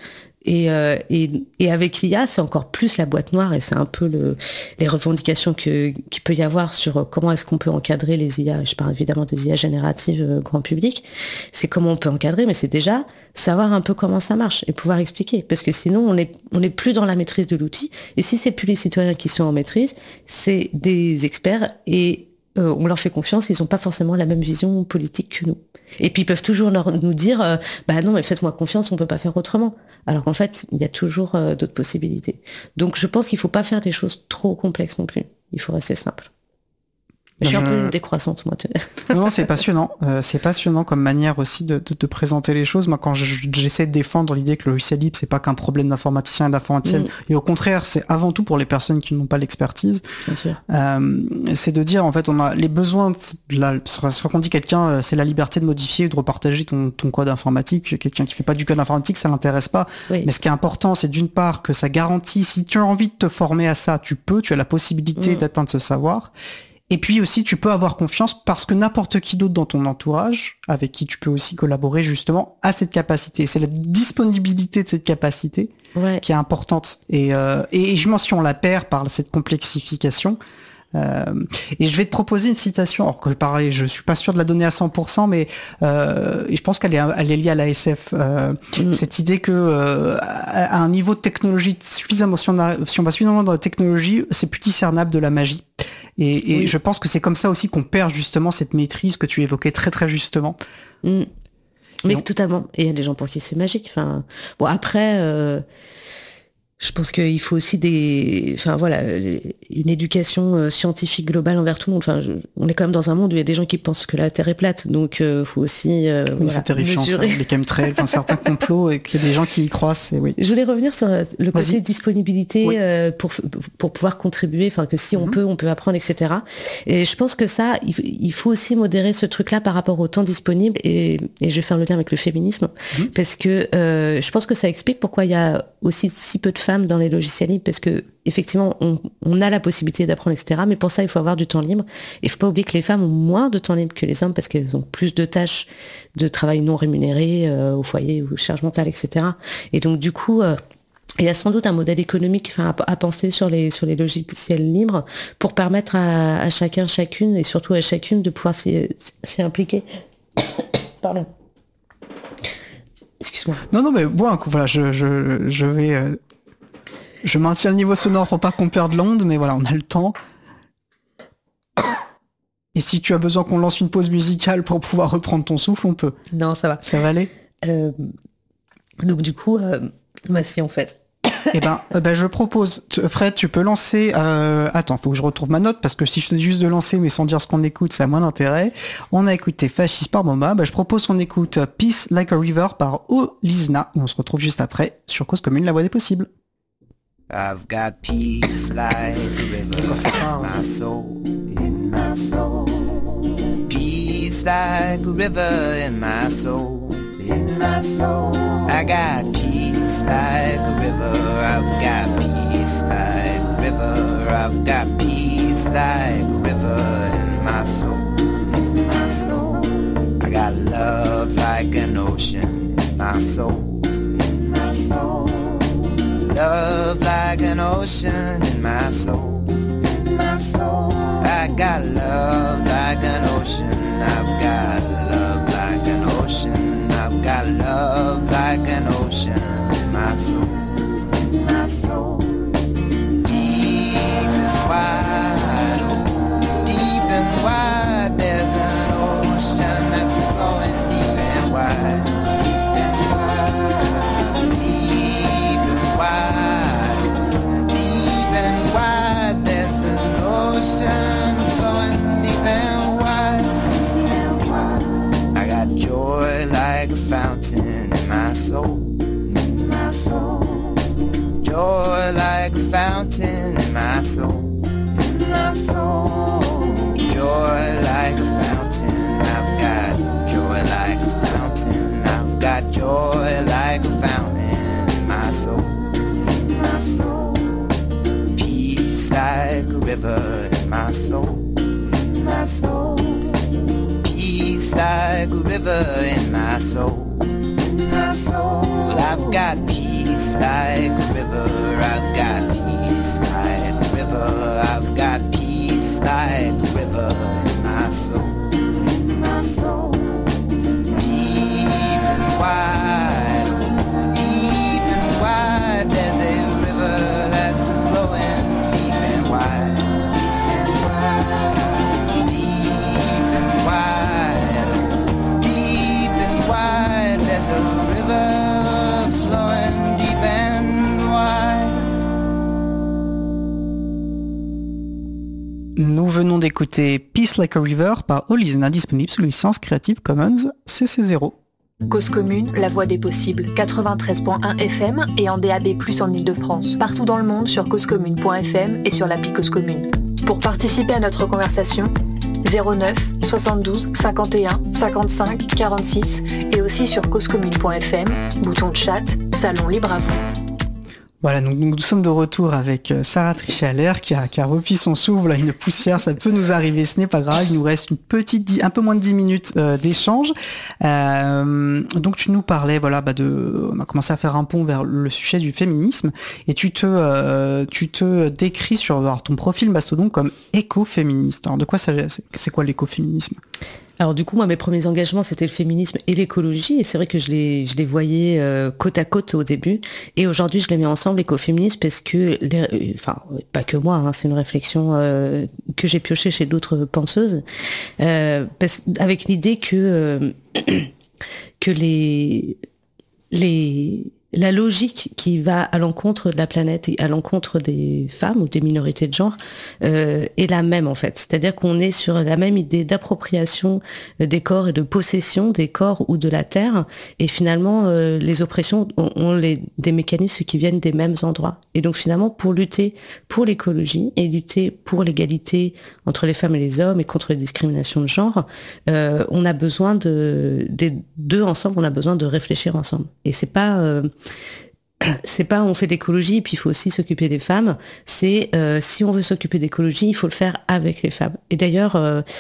Et avec l'IA, c'est encore plus la boîte noire, et c'est un peu les revendications qu'il peut y avoir sur comment est-ce qu'on peut encadrer les IA. Je parle évidemment des IA génératives grand public. C'est comment on peut encadrer, mais c'est déjà savoir un peu comment ça marche et pouvoir expliquer. Parce que sinon, on n'est plus dans la maîtrise de l'outil. Et si c'est plus les citoyens qui sont en maîtrise, c'est des experts, et on leur fait confiance, ils n'ont pas forcément la même vision politique que nous. Et puis ils peuvent toujours nous dire bah non, mais faites-moi confiance, on peut pas faire autrement. Alors qu'en fait, il y a toujours d'autres possibilités. Donc je pense qu'il faut pas faire des choses trop complexes non plus. Il faut rester simple. Je suis un peu décroissante, moi. Non, c'est passionnant. C'est passionnant comme manière aussi de présenter les choses. Moi, quand j'essaie de défendre l'idée que le logiciel libre, c'est pas qu'un problème d'informaticien et d'informaticienne, et au contraire, c'est avant tout pour les personnes qui n'ont pas l'expertise. Bien sûr. C'est de dire, en fait, on a les besoins qu'on dit quelqu'un, c'est la liberté de modifier ou de repartager ton code informatique. Quelqu'un qui fait pas du code informatique, ça l'intéresse pas. Oui. Mais ce qui est important, c'est d'une part que ça garantit, si tu as envie de te former à ça, tu as la possibilité d'atteindre ce savoir. Et puis aussi, tu peux avoir confiance parce que n'importe qui d'autre dans ton entourage, avec qui tu peux aussi collaborer justement, a cette capacité. C'est la disponibilité de cette capacité qui est importante. Et si on la perd par cette complexification. Et je vais te proposer une citation, alors que pareil, je suis pas sûr de la donner à 100%, mais je pense qu'elle est liée à l'ASF. Cette idée que à un niveau de technologie suffisamment, si on va suffisamment dans la technologie, c'est plus discernable de la magie. Et je pense que c'est comme ça aussi qu'on perd justement cette maîtrise que tu évoquais très très justement. Mais totalement. Et il y a des gens pour qui c'est magique. Enfin, bon après. Je pense qu'il faut aussi une éducation scientifique globale envers tout le monde. Enfin, on est quand même dans un monde où il y a des gens qui pensent que la Terre est plate, donc faut aussi c'est terrifiant, mesurer. Ça, les chemtrails, certains complots, et qu'il y a des gens qui y croient. Je voulais revenir sur le côté disponibilité pour pouvoir contribuer. Enfin, que si on peut apprendre, etc. Et je pense que ça, il faut aussi modérer ce truc-là par rapport au temps disponible. Et je vais faire le lien avec le féminisme, parce que je pense que ça explique pourquoi il y a aussi si peu de femmes dans les logiciels libres, parce que effectivement on a la possibilité d'apprendre, etc. Mais pour ça il faut avoir du temps libre, et il faut pas oublier que les femmes ont moins de temps libre que les hommes, parce qu'elles ont plus de tâches de travail non rémunérées au foyer ou charge mentale, etc. Et donc du coup il y a sans doute un modèle économique à penser sur les logiciels libres pour permettre à chacun, chacune, et surtout à chacune de pouvoir s'y impliquer. Pardon. Excuse-moi. Non, mais bon, voilà, je vais... Je maintiens le niveau sonore pour pas qu'on perde l'onde, mais voilà, on a le temps. Et si tu as besoin qu'on lance une pause musicale pour pouvoir reprendre ton souffle, on peut. Non, ça va. Ça va aller. Donc du coup, si en fait. Eh ben, je propose, Fred, tu peux lancer... Attends, faut que je retrouve ma note, parce que si je te dis juste de lancer, mais sans dire ce qu'on écoute, ça a moins d'intérêt. On a écouté Fasciste par Boma. Je propose qu'on écoute Peace Like a River par Olizna. On se retrouve juste après sur Cause Commune, la voix des possibles. I've got peace like a river in my soul, in my soul. Peace like a river in my soul, in my soul. I got peace like a river. I've got peace like a river. I've got peace like a river in my soul, in my soul. I got love like an ocean in my soul, in my soul. Love like an ocean in my soul, in my soul. I got love like an ocean. I've got love like an ocean. I've got love like an ocean in my soul, in my soul. Deep and wide, oh, deep and wide, there's an ocean that's flowing deep and wide. Fountain in my soul, in my soul. Joy like a fountain in my soul, in my soul. Joy like a fountain. I've got joy like a fountain. I've got joy like a fountain in my soul, in my soul. Peace like a river in my soul, in my soul. Peace like a river in my soul, in my soul. Well, I've got peace peace like a river. I've got peace like a river. I've got peace like a river in my soul. In my soul. Deep and wide, deep and wide, there's a river that's flowing deep and wide. Deep and wide, deep and wide, there's a river flowing deep and wide. Nous venons d'écouter Peace Like a River par Olizna, disponible sous licence Creative Commons CC0. Cause commune, la voix des possibles, 93.1 FM et en DAB+, en Ile-de-France. Partout dans le monde sur causecommune.fm et sur l'appli Cause Commune. Pour participer à notre conversation, 09 72 51 55 46 et aussi sur causecommune.fm, bouton de chat, salon libre à vous. Voilà, nous sommes de retour avec Sarah Trichet-Allaire qui a repris son souffle, une poussière, ça peut nous arriver, ce n'est pas grave, il nous reste un peu moins de 10 minutes d'échange. Donc tu nous parlais, voilà, on a commencé à faire un pont vers le sujet du féminisme et tu te décris sur ton profil Mastodon comme écoféministe. Alors de quoi c'est quoi l'écoféminisme ? Alors du coup, moi, mes premiers engagements, c'était le féminisme et l'écologie, et c'est vrai que je les voyais côte à côte au début, et aujourd'hui, je les mets ensemble, l'écoféminisme, parce que, pas que moi, hein, c'est une réflexion que j'ai piochée chez d'autres penseuses, avec l'idée que la logique qui va à l'encontre de la planète et à l'encontre des femmes ou des minorités de genre est la même en fait. C'est-à-dire qu'on est sur la même idée d'appropriation des corps et de possession des corps ou de la terre. Et finalement, les oppressions ont des mécanismes qui viennent des mêmes endroits. Et donc finalement, pour lutter pour l'écologie et lutter pour l'égalité entre les femmes et les hommes et contre les discriminations de genre, on a besoin des deux ensemble, on a besoin de réfléchir ensemble. Et c'est pas on fait d'écologie puis il faut aussi s'occuper des femmes, c'est si on veut s'occuper d'écologie, il faut le faire avec les femmes. Et d'ailleurs,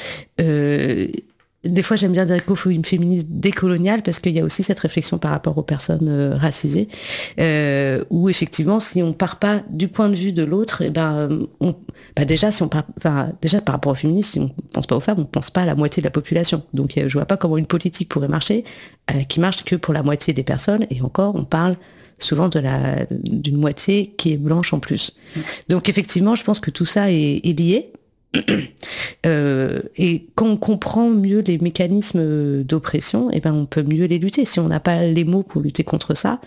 des fois j'aime bien dire écoféministe décolonial parce qu'il y a aussi cette réflexion par rapport aux personnes racisées, où effectivement si on part pas du point de vue de l'autre, déjà par rapport aux féministes, si on pense pas aux femmes, on pense pas à la moitié de la population. Donc je vois pas comment une politique pourrait marcher qui marche que pour la moitié des personnes, et encore on parle souvent d'une moitié qui est blanche en plus. Donc effectivement, je pense que tout ça est lié. Et quand on comprend mieux les mécanismes d'oppression, on peut mieux les lutter. Si on n'a pas les mots pour lutter contre ça,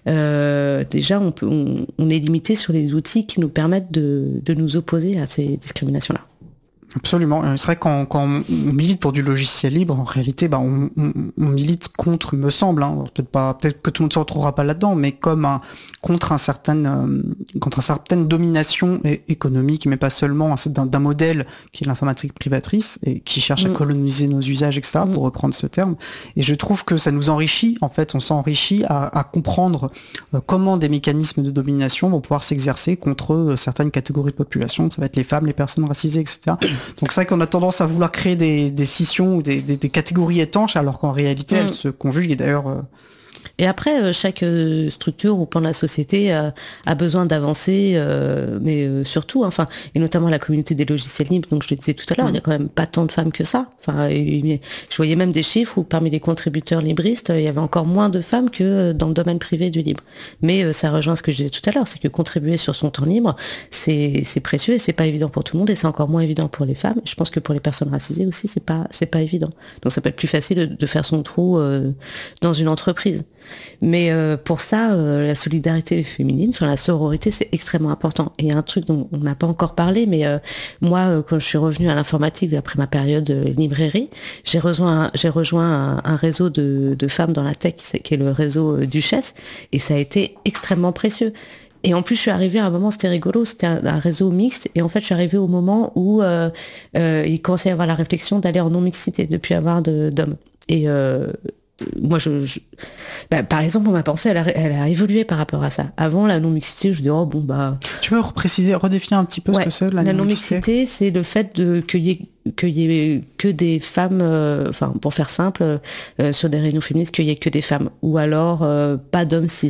déjà on est limité sur les outils qui nous permettent de nous opposer à ces discriminations-là. Absolument. C'est vrai quand on milite pour du logiciel libre, en réalité, on milite contre, me semble, hein, peut-être que tout le monde ne se retrouvera pas là-dedans, mais contre une certaine domination économique, mais pas seulement, d'un modèle qui est l'informatique privatrice et qui cherche à coloniser nos usages, etc., pour reprendre ce terme. Et je trouve que ça nous enrichit, en fait, on s'enrichit à comprendre comment des mécanismes de domination vont pouvoir s'exercer contre certaines catégories de population, ça va être les femmes, les personnes racisées, etc. Donc c'est vrai qu'on a tendance à vouloir créer des scissions ou des catégories étanches, alors qu'en réalité elles se conjuguent. Et d'ailleurs et après, chaque structure ou pan de la société a besoin d'avancer, mais surtout, et notamment la communauté des logiciels libres. Donc je le disais tout à l'heure, il y a quand même pas tant de femmes que ça. Je voyais même des chiffres où parmi les contributeurs libristes, il y avait encore moins de femmes que dans le domaine privé du libre. Mais ça rejoint ce que je disais tout à l'heure, c'est que contribuer sur son temps libre, c'est précieux et c'est pas évident pour tout le monde, et c'est encore moins évident pour les femmes. Je pense que pour les personnes racisées aussi, c'est pas évident. Donc ça peut être plus facile de faire son trou dans une entreprise. Mais pour ça, la solidarité féminine, la sororité, c'est extrêmement important. Et il y a un truc dont on n'a pas encore parlé, mais moi, quand je suis revenue à l'informatique après ma période librairie, j'ai rejoint un réseau de femmes dans la tech, qui est le réseau Duchesse, et ça a été extrêmement précieux. Et en plus, je suis arrivée à un moment, c'était rigolo, c'était un réseau mixte, et en fait, je suis arrivée au moment où il commençait à y avoir la réflexion d'aller en non-mixité, de plus avoir d'hommes. Et moi, par exemple, ma pensée, elle a évolué par rapport à ça. Avant, la non-mixité, je dis, Tu peux redéfinir un petit peu ce que c'est, la non-mixité, c'est le fait qu'il y ait que des femmes, pour faire simple, sur des réunions féministes, qu'il y ait que des femmes. Ou alors, pas d'hommes cis.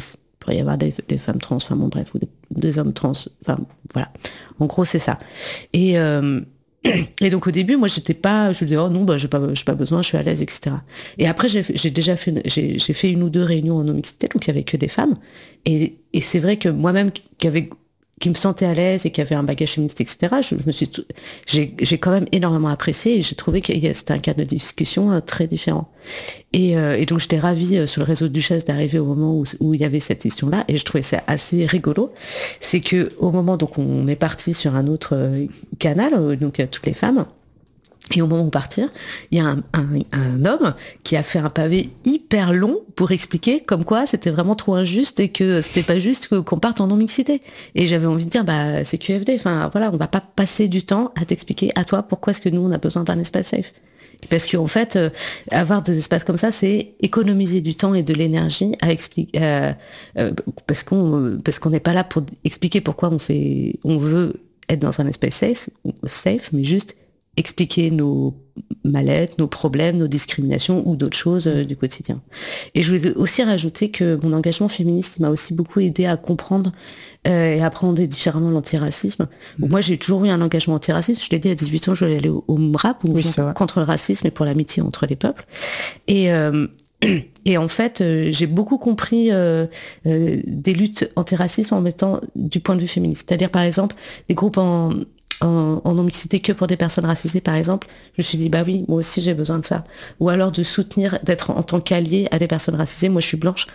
pourrait y avoir des femmes trans, enfin bon bref, ou des hommes trans, enfin voilà. En gros c'est ça. Et donc au début, moi je disais oh non, j'ai pas besoin, je suis à l'aise, etc. Et après j'ai fait une ou deux réunions en non-mixité, donc il y avait que des femmes. Et c'est vrai que moi-même qui me sentais à l'aise et qui avait un bagage féministe, etc. J'ai quand même énormément apprécié et j'ai trouvé que c'était un cadre de discussion très différent. Et donc j'étais ravie sur le réseau Duchesse d'arriver au moment où il y avait cette question-là, et je trouvais ça assez rigolo. C'est que au moment donc on est parti sur un autre canal, donc toutes les femmes. Et au moment où partir, il y a un homme qui a fait un pavé hyper long pour expliquer comme quoi c'était vraiment trop injuste et que c'était pas juste qu'on parte en non-mixité. Et j'avais envie de dire, c'est QFD, enfin voilà, on va pas passer du temps à t'expliquer à toi pourquoi est-ce que nous on a besoin d'un espace safe. Parce qu'en fait, avoir des espaces comme ça, c'est économiser du temps et de l'énergie à expliquer, parce qu'on n'est pas là pour expliquer pourquoi on veut être dans un espace safe, mais juste expliquer nos mal-être, nos problèmes, nos discriminations ou d'autres choses du quotidien. Et je voulais aussi rajouter que mon engagement féministe m'a aussi beaucoup aidé à comprendre et appréhender différemment l'antiracisme. Donc moi, j'ai toujours eu un engagement antiraciste. Je l'ai dit à 18 ans, je voulais aller au MRAP, contre le racisme et pour l'amitié entre les peuples. Et en fait, j'ai beaucoup compris des luttes antiracisme en mettant du point de vue féministe. C'est-à-dire, par exemple, des groupes en non-mixité que pour des personnes racisées, par exemple, je me suis dit, bah oui, moi aussi j'ai besoin de ça. Ou alors de soutenir, d'être en tant qu'allié à des personnes racisées, moi je suis blanche,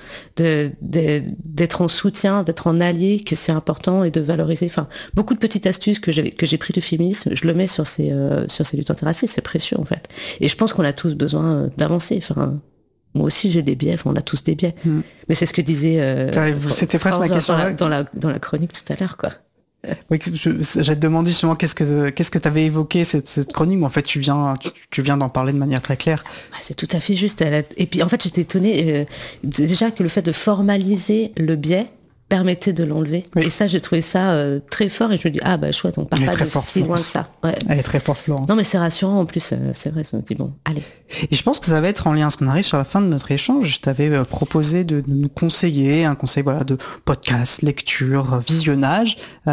d'être en soutien, d'être en allié, que c'est important, et de valoriser, enfin, beaucoup de petites astuces que j'ai pris du féminisme, je le mets sur ces luttes antiracistes, c'est précieux en fait. Et je pense qu'on a tous besoin d'avancer, enfin... Moi aussi j'ai des biais, enfin, on a tous des biais. Mais c'est ce que disait c'était presque ma question dans la chronique tout à l'heure, quoi. Oui, j'allais te demander justement qu'est-ce que tu avais évoqué cette chronique, mais en fait tu viens d'en parler de manière très claire. C'est tout à fait juste. Et puis en fait j'étais étonnée déjà que le fait de formaliser le biais permettait de l'enlever. Oui. Et ça, j'ai trouvé ça très fort, et je me dis, chouette, on part pas de si loin que ça. Ouais. Elle est très forte, Florence. Non, mais c'est rassurant, en plus, c'est vrai, on me dit, bon, allez. Et je pense que ça va être en lien, parce qu'on arrive sur la fin de notre échange. Je t'avais proposé de nous conseiller un conseil, voilà, de podcast, lecture, visionnage,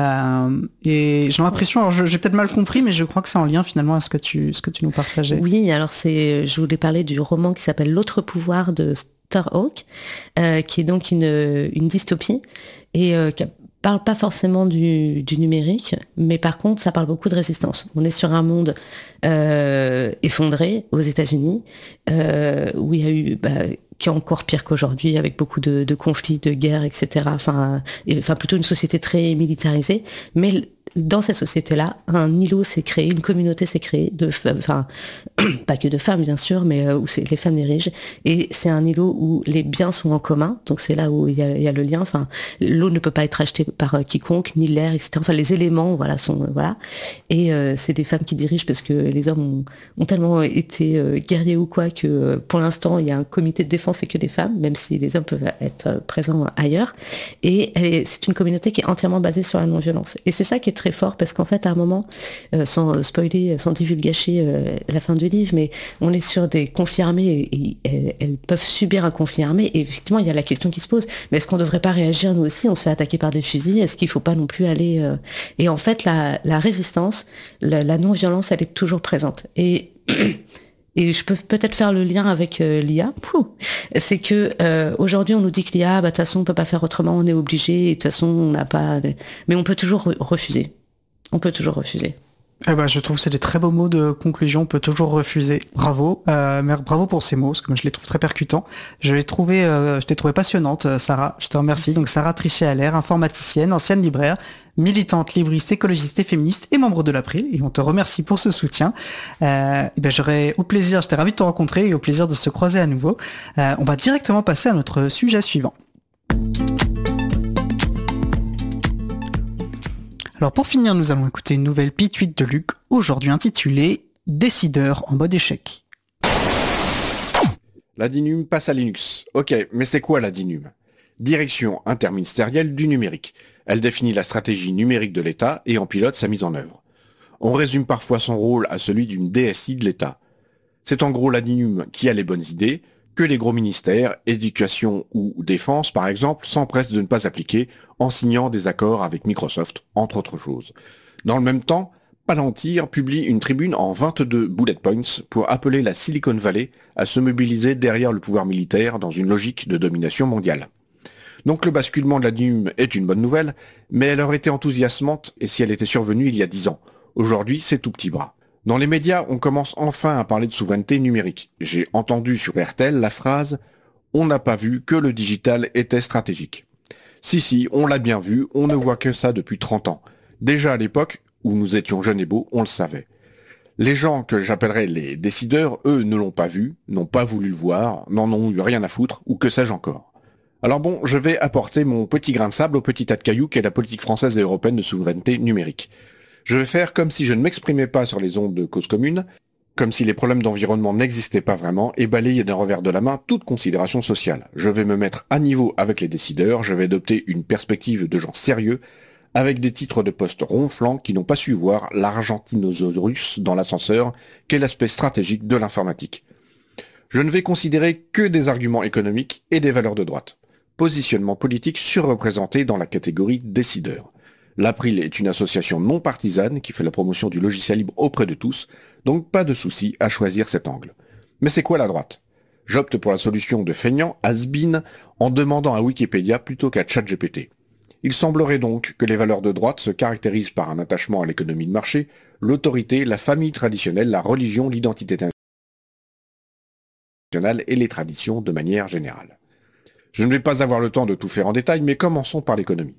et j'ai l'impression, alors j'ai peut-être mal compris, mais je crois que c'est en lien finalement à ce que tu nous partageais. Oui, alors je voulais parler du roman qui s'appelle L'autre pouvoir de Starhawk, qui est donc une dystopie et qui parle pas forcément du numérique, mais par contre ça parle beaucoup de résistance. On est sur un monde effondré aux États-Unis, où il y a eu qui est encore pire qu'aujourd'hui, avec beaucoup de conflits, de guerres, etc. Enfin plutôt une société très militarisée, mais dans cette société-là, un îlot s'est créé, une communauté s'est créée de femmes, enfin, pas que de femmes bien sûr, mais où les femmes dirigent. Et c'est un îlot où les biens sont en commun, donc c'est là où il y a le lien. Enfin, l'eau ne peut pas être achetée par quiconque, ni l'air, etc. Enfin, les éléments, voilà, sont voilà. Et c'est des femmes qui dirigent parce que les hommes ont tellement été guerriers ou quoi que pour l'instant il y a un comité de défense et que des femmes, même si les hommes peuvent être présents ailleurs. Et c'est une communauté qui est entièrement basée sur la non-violence. Et c'est ça qui est très fort, parce qu'en fait à un moment, sans spoiler, sans divulgacher la fin du livre, mais on est sur des conflits armés et elles peuvent subir un conflit armé, et effectivement il y a la question qui se pose, mais est-ce qu'on ne devrait pas réagir nous aussi? On se fait attaquer par des fusils, est-ce qu'il ne faut pas non plus aller et en fait la résistance, la non-violence, elle est toujours présente. Et je peux peut-être faire le lien avec l'IA. C'est que aujourd'hui on nous dit que l'IA, de toute façon on peut pas faire autrement, on est obligé, et de toute façon on n'a pas, mais on peut toujours refuser. On peut toujours refuser. Je trouve que c'est des très beaux mots de conclusion. On peut toujours refuser. Bravo, bravo pour ces mots, parce que moi je les trouve très percutants. Je t'ai trouvé passionnante, Sarah. Je te remercie. Donc Sarah Trichet-Allaire, informaticienne, ancienne libraire, militante, libriste, écologiste et féministe, et membre de l'April. Et on te remercie pour ce soutien. J'étais ravi de te rencontrer, et au plaisir de se croiser à nouveau. On va directement passer à notre sujet suivant. Alors pour finir, nous allons écouter une nouvelle pituite de Luc, aujourd'hui intitulée « Décideur en mode échec ». La DINUM passe à Linux. Ok, mais c'est quoi la DINUM? Direction interministérielle du numérique. Elle définit la stratégie numérique de l'État et en pilote sa mise en œuvre. On résume parfois son rôle à celui d'une DSI de l'État. C'est en gros la DINUM qui a les bonnes idées, que les gros ministères, éducation ou défense par exemple, s'empressent de ne pas appliquer en signant des accords avec Microsoft, entre autres choses. Dans le même temps, Palantir publie une tribune en 22 bullet points pour appeler la Silicon Valley à se mobiliser derrière le pouvoir militaire dans une logique de domination mondiale. Donc le basculement de la DINUM est une bonne nouvelle, mais elle aurait été enthousiasmante et si elle était survenue il y a 10 ans. Aujourd'hui, c'est tout petit bras. Dans les médias, on commence enfin à parler de souveraineté numérique. J'ai entendu sur RTL la phrase « On n'a pas vu que le digital était stratégique ». Si, on l'a bien vu, on ne voit que ça depuis 30 ans. Déjà à l'époque, où nous étions jeunes et beaux, on le savait. Les gens que j'appellerais les décideurs, eux, ne l'ont pas vu, n'ont pas voulu le voir, n'en ont eu rien à foutre, ou que sais-je encore. Alors bon, je vais apporter mon petit grain de sable au petit tas de cailloux qu'est la politique française et européenne de souveraineté numérique. Je vais faire comme si je ne m'exprimais pas sur les ondes de Cause Commune, comme si les problèmes d'environnement n'existaient pas vraiment, et balayer d'un revers de la main toute considération sociale. Je vais me mettre à niveau avec les décideurs, je vais adopter une perspective de gens sérieux, avec des titres de poste ronflants qui n'ont pas su voir l'Argentinosaurus dans l'ascenseur, qu'est l'aspect stratégique de l'informatique. Je ne vais considérer que des arguments économiques et des valeurs de droite. Positionnement politique surreprésenté dans la catégorie décideurs. L'April est une association non partisane qui fait la promotion du logiciel libre auprès de tous, donc pas de souci à choisir cet angle. Mais c'est quoi la droite ? J'opte pour la solution de feignant, has-been, en demandant à Wikipédia plutôt qu'à ChatGPT. Il semblerait donc que les valeurs de droite se caractérisent par un attachement à l'économie de marché, l'autorité, la famille traditionnelle, la religion, l'identité nationale et les traditions de manière générale. Je ne vais pas avoir le temps de tout faire en détail, mais commençons par l'économie.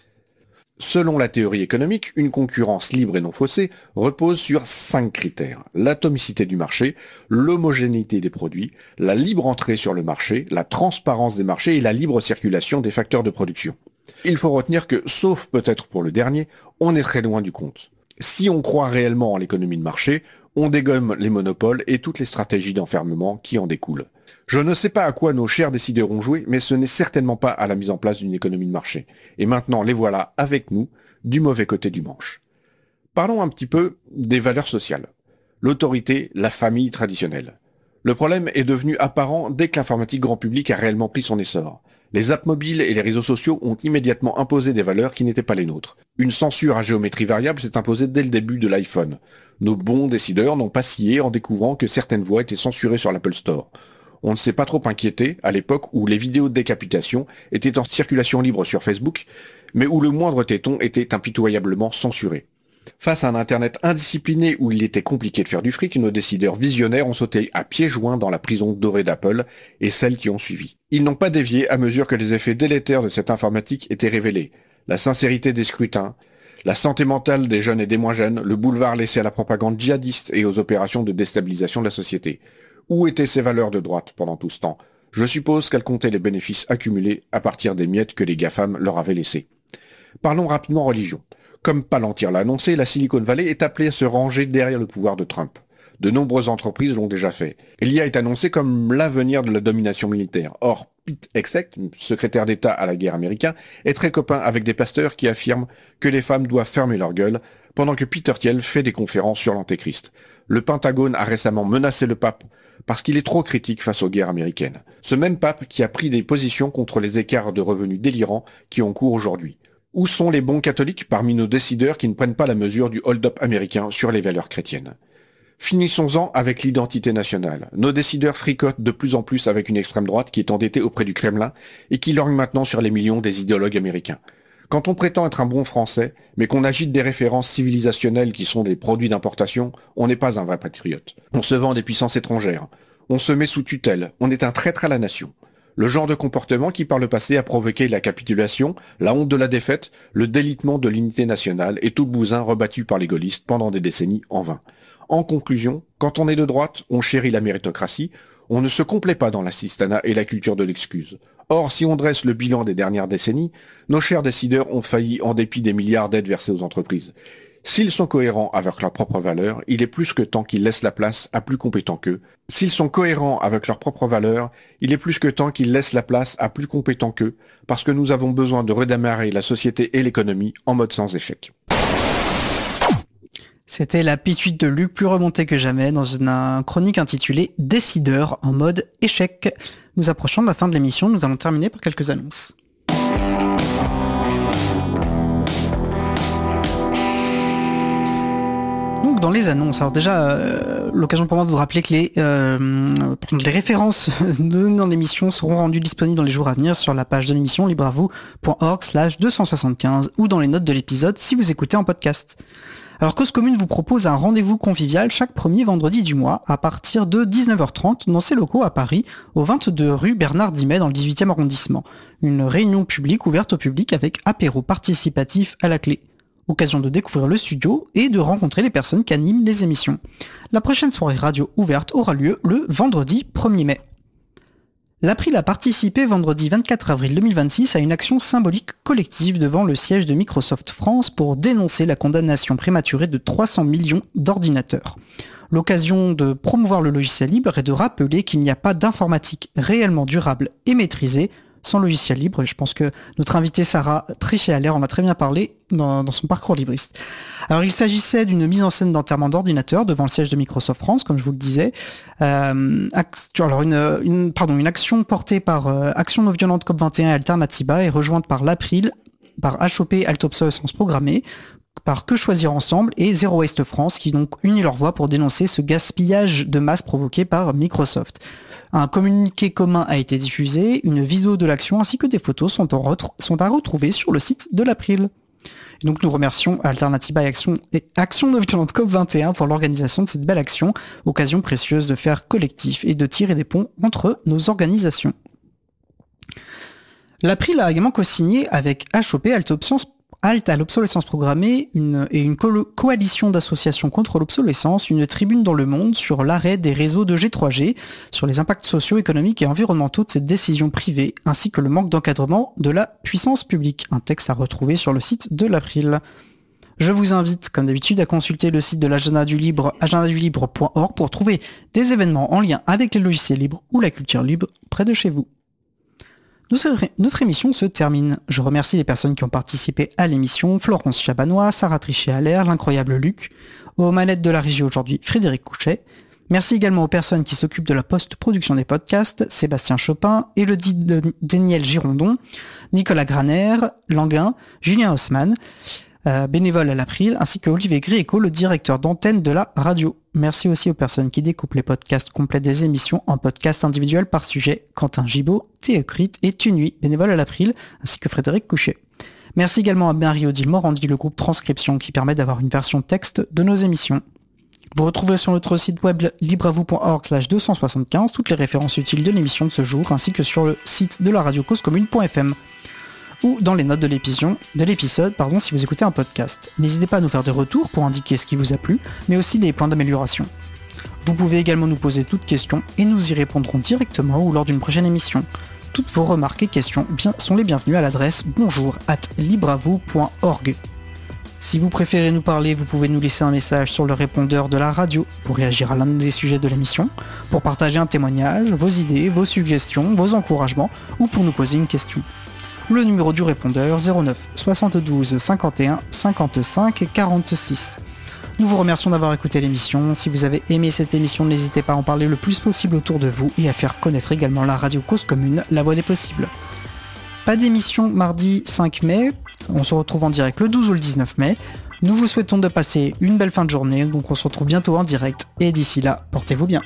Selon la théorie économique, une concurrence libre et non faussée repose sur 5 critères. L'atomicité du marché, l'homogénéité des produits, la libre entrée sur le marché, la transparence des marchés et la libre circulation des facteurs de production. Il faut retenir que, sauf peut-être pour le dernier, on est très loin du compte. Si on croit réellement en l'économie de marché, on dégomme les monopoles et toutes les stratégies d'enfermement qui en découlent. Je ne sais pas à quoi nos chers décideurs ont joué, mais ce n'est certainement pas à la mise en place d'une économie de marché. Et maintenant, les voilà avec nous, du mauvais côté du manche. Parlons un petit peu des valeurs sociales. L'autorité, la famille traditionnelle. Le problème est devenu apparent dès que l'informatique grand public a réellement pris son essor. Les apps mobiles et les réseaux sociaux ont immédiatement imposé des valeurs qui n'étaient pas les nôtres. Une censure à géométrie variable s'est imposée dès le début de l'iPhone. Nos bons décideurs n'ont pas scié en découvrant que certaines voix étaient censurées sur l'Apple Store. On ne s'est pas trop inquiété à l'époque où les vidéos de décapitation étaient en circulation libre sur Facebook, mais où le moindre téton était impitoyablement censuré. Face à un Internet indiscipliné où il était compliqué de faire du fric, nos décideurs visionnaires ont sauté à pieds joints dans la prison dorée d'Apple et celles qui ont suivi. Ils n'ont pas dévié à mesure que les effets délétères de cette informatique étaient révélés. La sincérité des scrutins, la santé mentale des jeunes et des moins jeunes, le boulevard laissé à la propagande djihadiste et aux opérations de déstabilisation de la société. Où étaient ces valeurs de droite pendant tout ce temps ? Je suppose qu'elles comptaient les bénéfices accumulés à partir des miettes que les GAFAM leur avaient laissées. Parlons rapidement religion. Comme Palantir l'a annoncé, la Silicon Valley est appelée à se ranger derrière le pouvoir de Trump. De nombreuses entreprises l'ont déjà fait. L'IA est annoncée comme l'avenir de la domination militaire. Or, Pete Hegseth, secrétaire d'État à la guerre américain, est très copain avec des pasteurs qui affirment que les femmes doivent fermer leur gueule, pendant que Peter Thiel fait des conférences sur l'antéchrist. Le Pentagone a récemment menacé le pape parce qu'il est trop critique face aux guerres américaines. Ce même pape qui a pris des positions contre les écarts de revenus délirants qui ont cours aujourd'hui. Où sont les bons catholiques parmi nos décideurs qui ne prennent pas la mesure du hold-up américain sur les valeurs chrétiennes ? Finissons-en avec l'identité nationale. Nos décideurs fricotent de plus en plus avec une extrême droite qui est endettée auprès du Kremlin et qui lorgne maintenant sur les millions des idéologues américains. Quand on prétend être un bon Français, mais qu'on agite des références civilisationnelles qui sont des produits d'importation, on n'est pas un vrai patriote. On se vend des puissances étrangères. On se met sous tutelle. On est un traître à la nation. Le genre de comportement qui par le passé a provoqué la capitulation, la honte de la défaite, le délitement de l'unité nationale et tout le bousin rebattu par les gaullistes pendant des décennies en vain. En conclusion, quand on est de droite, on chérit la méritocratie, on ne se complaît pas dans l'assistanat et la culture de l'excuse. Or, si on dresse le bilan des dernières décennies, nos chers décideurs ont failli en dépit des milliards d'aides versées aux entreprises. S'ils sont cohérents avec leurs propres valeurs, il est plus que temps qu'ils laissent la place à plus compétents qu'eux. S'ils sont cohérents avec leurs propres valeurs, il est plus que temps qu'ils laissent la place à plus compétents qu'eux, parce que nous avons besoin de redémarrer la société et l'économie en mode sans échec. C'était la P8 de Luc, plus remontée que jamais, dans une chronique intitulée « Décideur en mode échec ». Nous approchons de la fin de l'émission, nous allons terminer par quelques annonces. Donc dans les annonces, alors déjà, l'occasion pour moi de vous rappeler que les références données dans l'émission seront rendues disponibles dans les jours à venir sur la page de l'émission libreavou.org/275 ou dans les notes de l'épisode si vous écoutez en podcast. Alors Cause Commune vous propose un rendez-vous convivial chaque premier vendredi du mois à partir de 19h30 dans ses locaux à Paris, au 22 rue Bernard Dimet dans le 18e arrondissement. Une réunion publique ouverte au public avec apéro participatif à la clé. Occasion de découvrir le studio et de rencontrer les personnes qui animent les émissions. La prochaine soirée radio ouverte aura lieu le vendredi 1er mai. L'April a participé vendredi 24 avril 2026 à une action symbolique collective devant le siège de Microsoft France pour dénoncer la condamnation prématurée de 300 millions d'ordinateurs. L'occasion de promouvoir le logiciel libre et de rappeler qu'il n'y a pas d'informatique réellement durable et maîtrisée sans logiciel libre. Et je pense que notre invitée Sarah Trichet-Allaire en a très bien parlé dans son parcours libriste. Alors il s'agissait d'une mise en scène d'enterrement d'ordinateur devant le siège de Microsoft France, comme je vous le disais. Une action portée par Action non violente COP21 et Alternatiba et rejointe par l'April, par HOP Halte Obsolescence Programmée, par Que Choisir Ensemble et Zero Waste France qui donc unit leurs voix pour dénoncer ce gaspillage de masse provoqué par Microsoft. Un communiqué commun a été diffusé, une vidéo de l'action ainsi que des photos sont à retrouver sur le site de l'April. Et donc nous remercions Alternatiba et Action non violente COP21 pour l'organisation de cette belle action, occasion précieuse de faire collectif et de tirer des ponts entre nos organisations. L'April a également co-signé avec HOP Halte à l'obsolescence programmée une coalition d'associations contre l'obsolescence, une tribune dans le monde sur l'arrêt des réseaux de G3G, sur les impacts sociaux, économiques et environnementaux de cette décision privée, ainsi que le manque d'encadrement de la puissance publique. Un texte à retrouver sur le site de l'April. Je vous invite, comme d'habitude, à consulter le site de l'Agenda du Libre, agendadulibre.org, pour trouver des événements en lien avec les logiciels libres ou la culture libre près de chez vous. Notre émission se termine. Je remercie les personnes qui ont participé à l'émission, Florence Chabanois, Sarah Trichet-Allaire, l'incroyable Luc, aux manettes de la régie aujourd'hui, Frédéric Couchet. Merci également aux personnes qui s'occupent de la post-production des podcasts, Sébastien Chopin, Élodie Daniel Girondon, Nicolas Graner, Languin, Julien Haussmann, bénévole à l'April, ainsi que Olivier Gréco, le directeur d'antenne de la radio. Merci aussi aux personnes qui découpent les podcasts complets des émissions en podcasts individuels par sujet, Quentin Gibaud, Théocrite et Tunuy, bénévole à l'April, ainsi que Frédéric Couchet. Merci également à Marie-Odile Morandi, le groupe Transcription, qui permet d'avoir une version texte de nos émissions. Vous retrouvez sur notre site web libreavou.org/275 toutes les références utiles de l'émission de ce jour, ainsi que sur le site de la radio causecommune.fm. ou dans les notes de l'épisode, si vous écoutez un podcast. N'hésitez pas à nous faire des retours pour indiquer ce qui vous a plu, mais aussi des points d'amélioration. Vous pouvez également nous poser toutes questions et nous y répondrons directement ou lors d'une prochaine émission. Toutes vos remarques et questions sont les bienvenues à l'adresse bonjour@libreavou.org. Si vous préférez nous parler, vous pouvez nous laisser un message sur le répondeur de la radio pour réagir à l'un des sujets de l'émission, pour partager un témoignage, vos idées, vos suggestions, vos encouragements ou pour nous poser une question. Le numéro du répondeur 09 72 51 55 46. Nous vous remercions d'avoir écouté l'émission. Si vous avez aimé cette émission, n'hésitez pas à en parler le plus possible autour de vous et à faire connaître également la radio Cause Commune, la voix des possibles. Pas d'émission mardi 5 mai, on se retrouve en direct le 12 ou le 19 mai. Nous vous souhaitons de passer une belle fin de journée, donc on se retrouve bientôt en direct et d'ici là, portez-vous bien.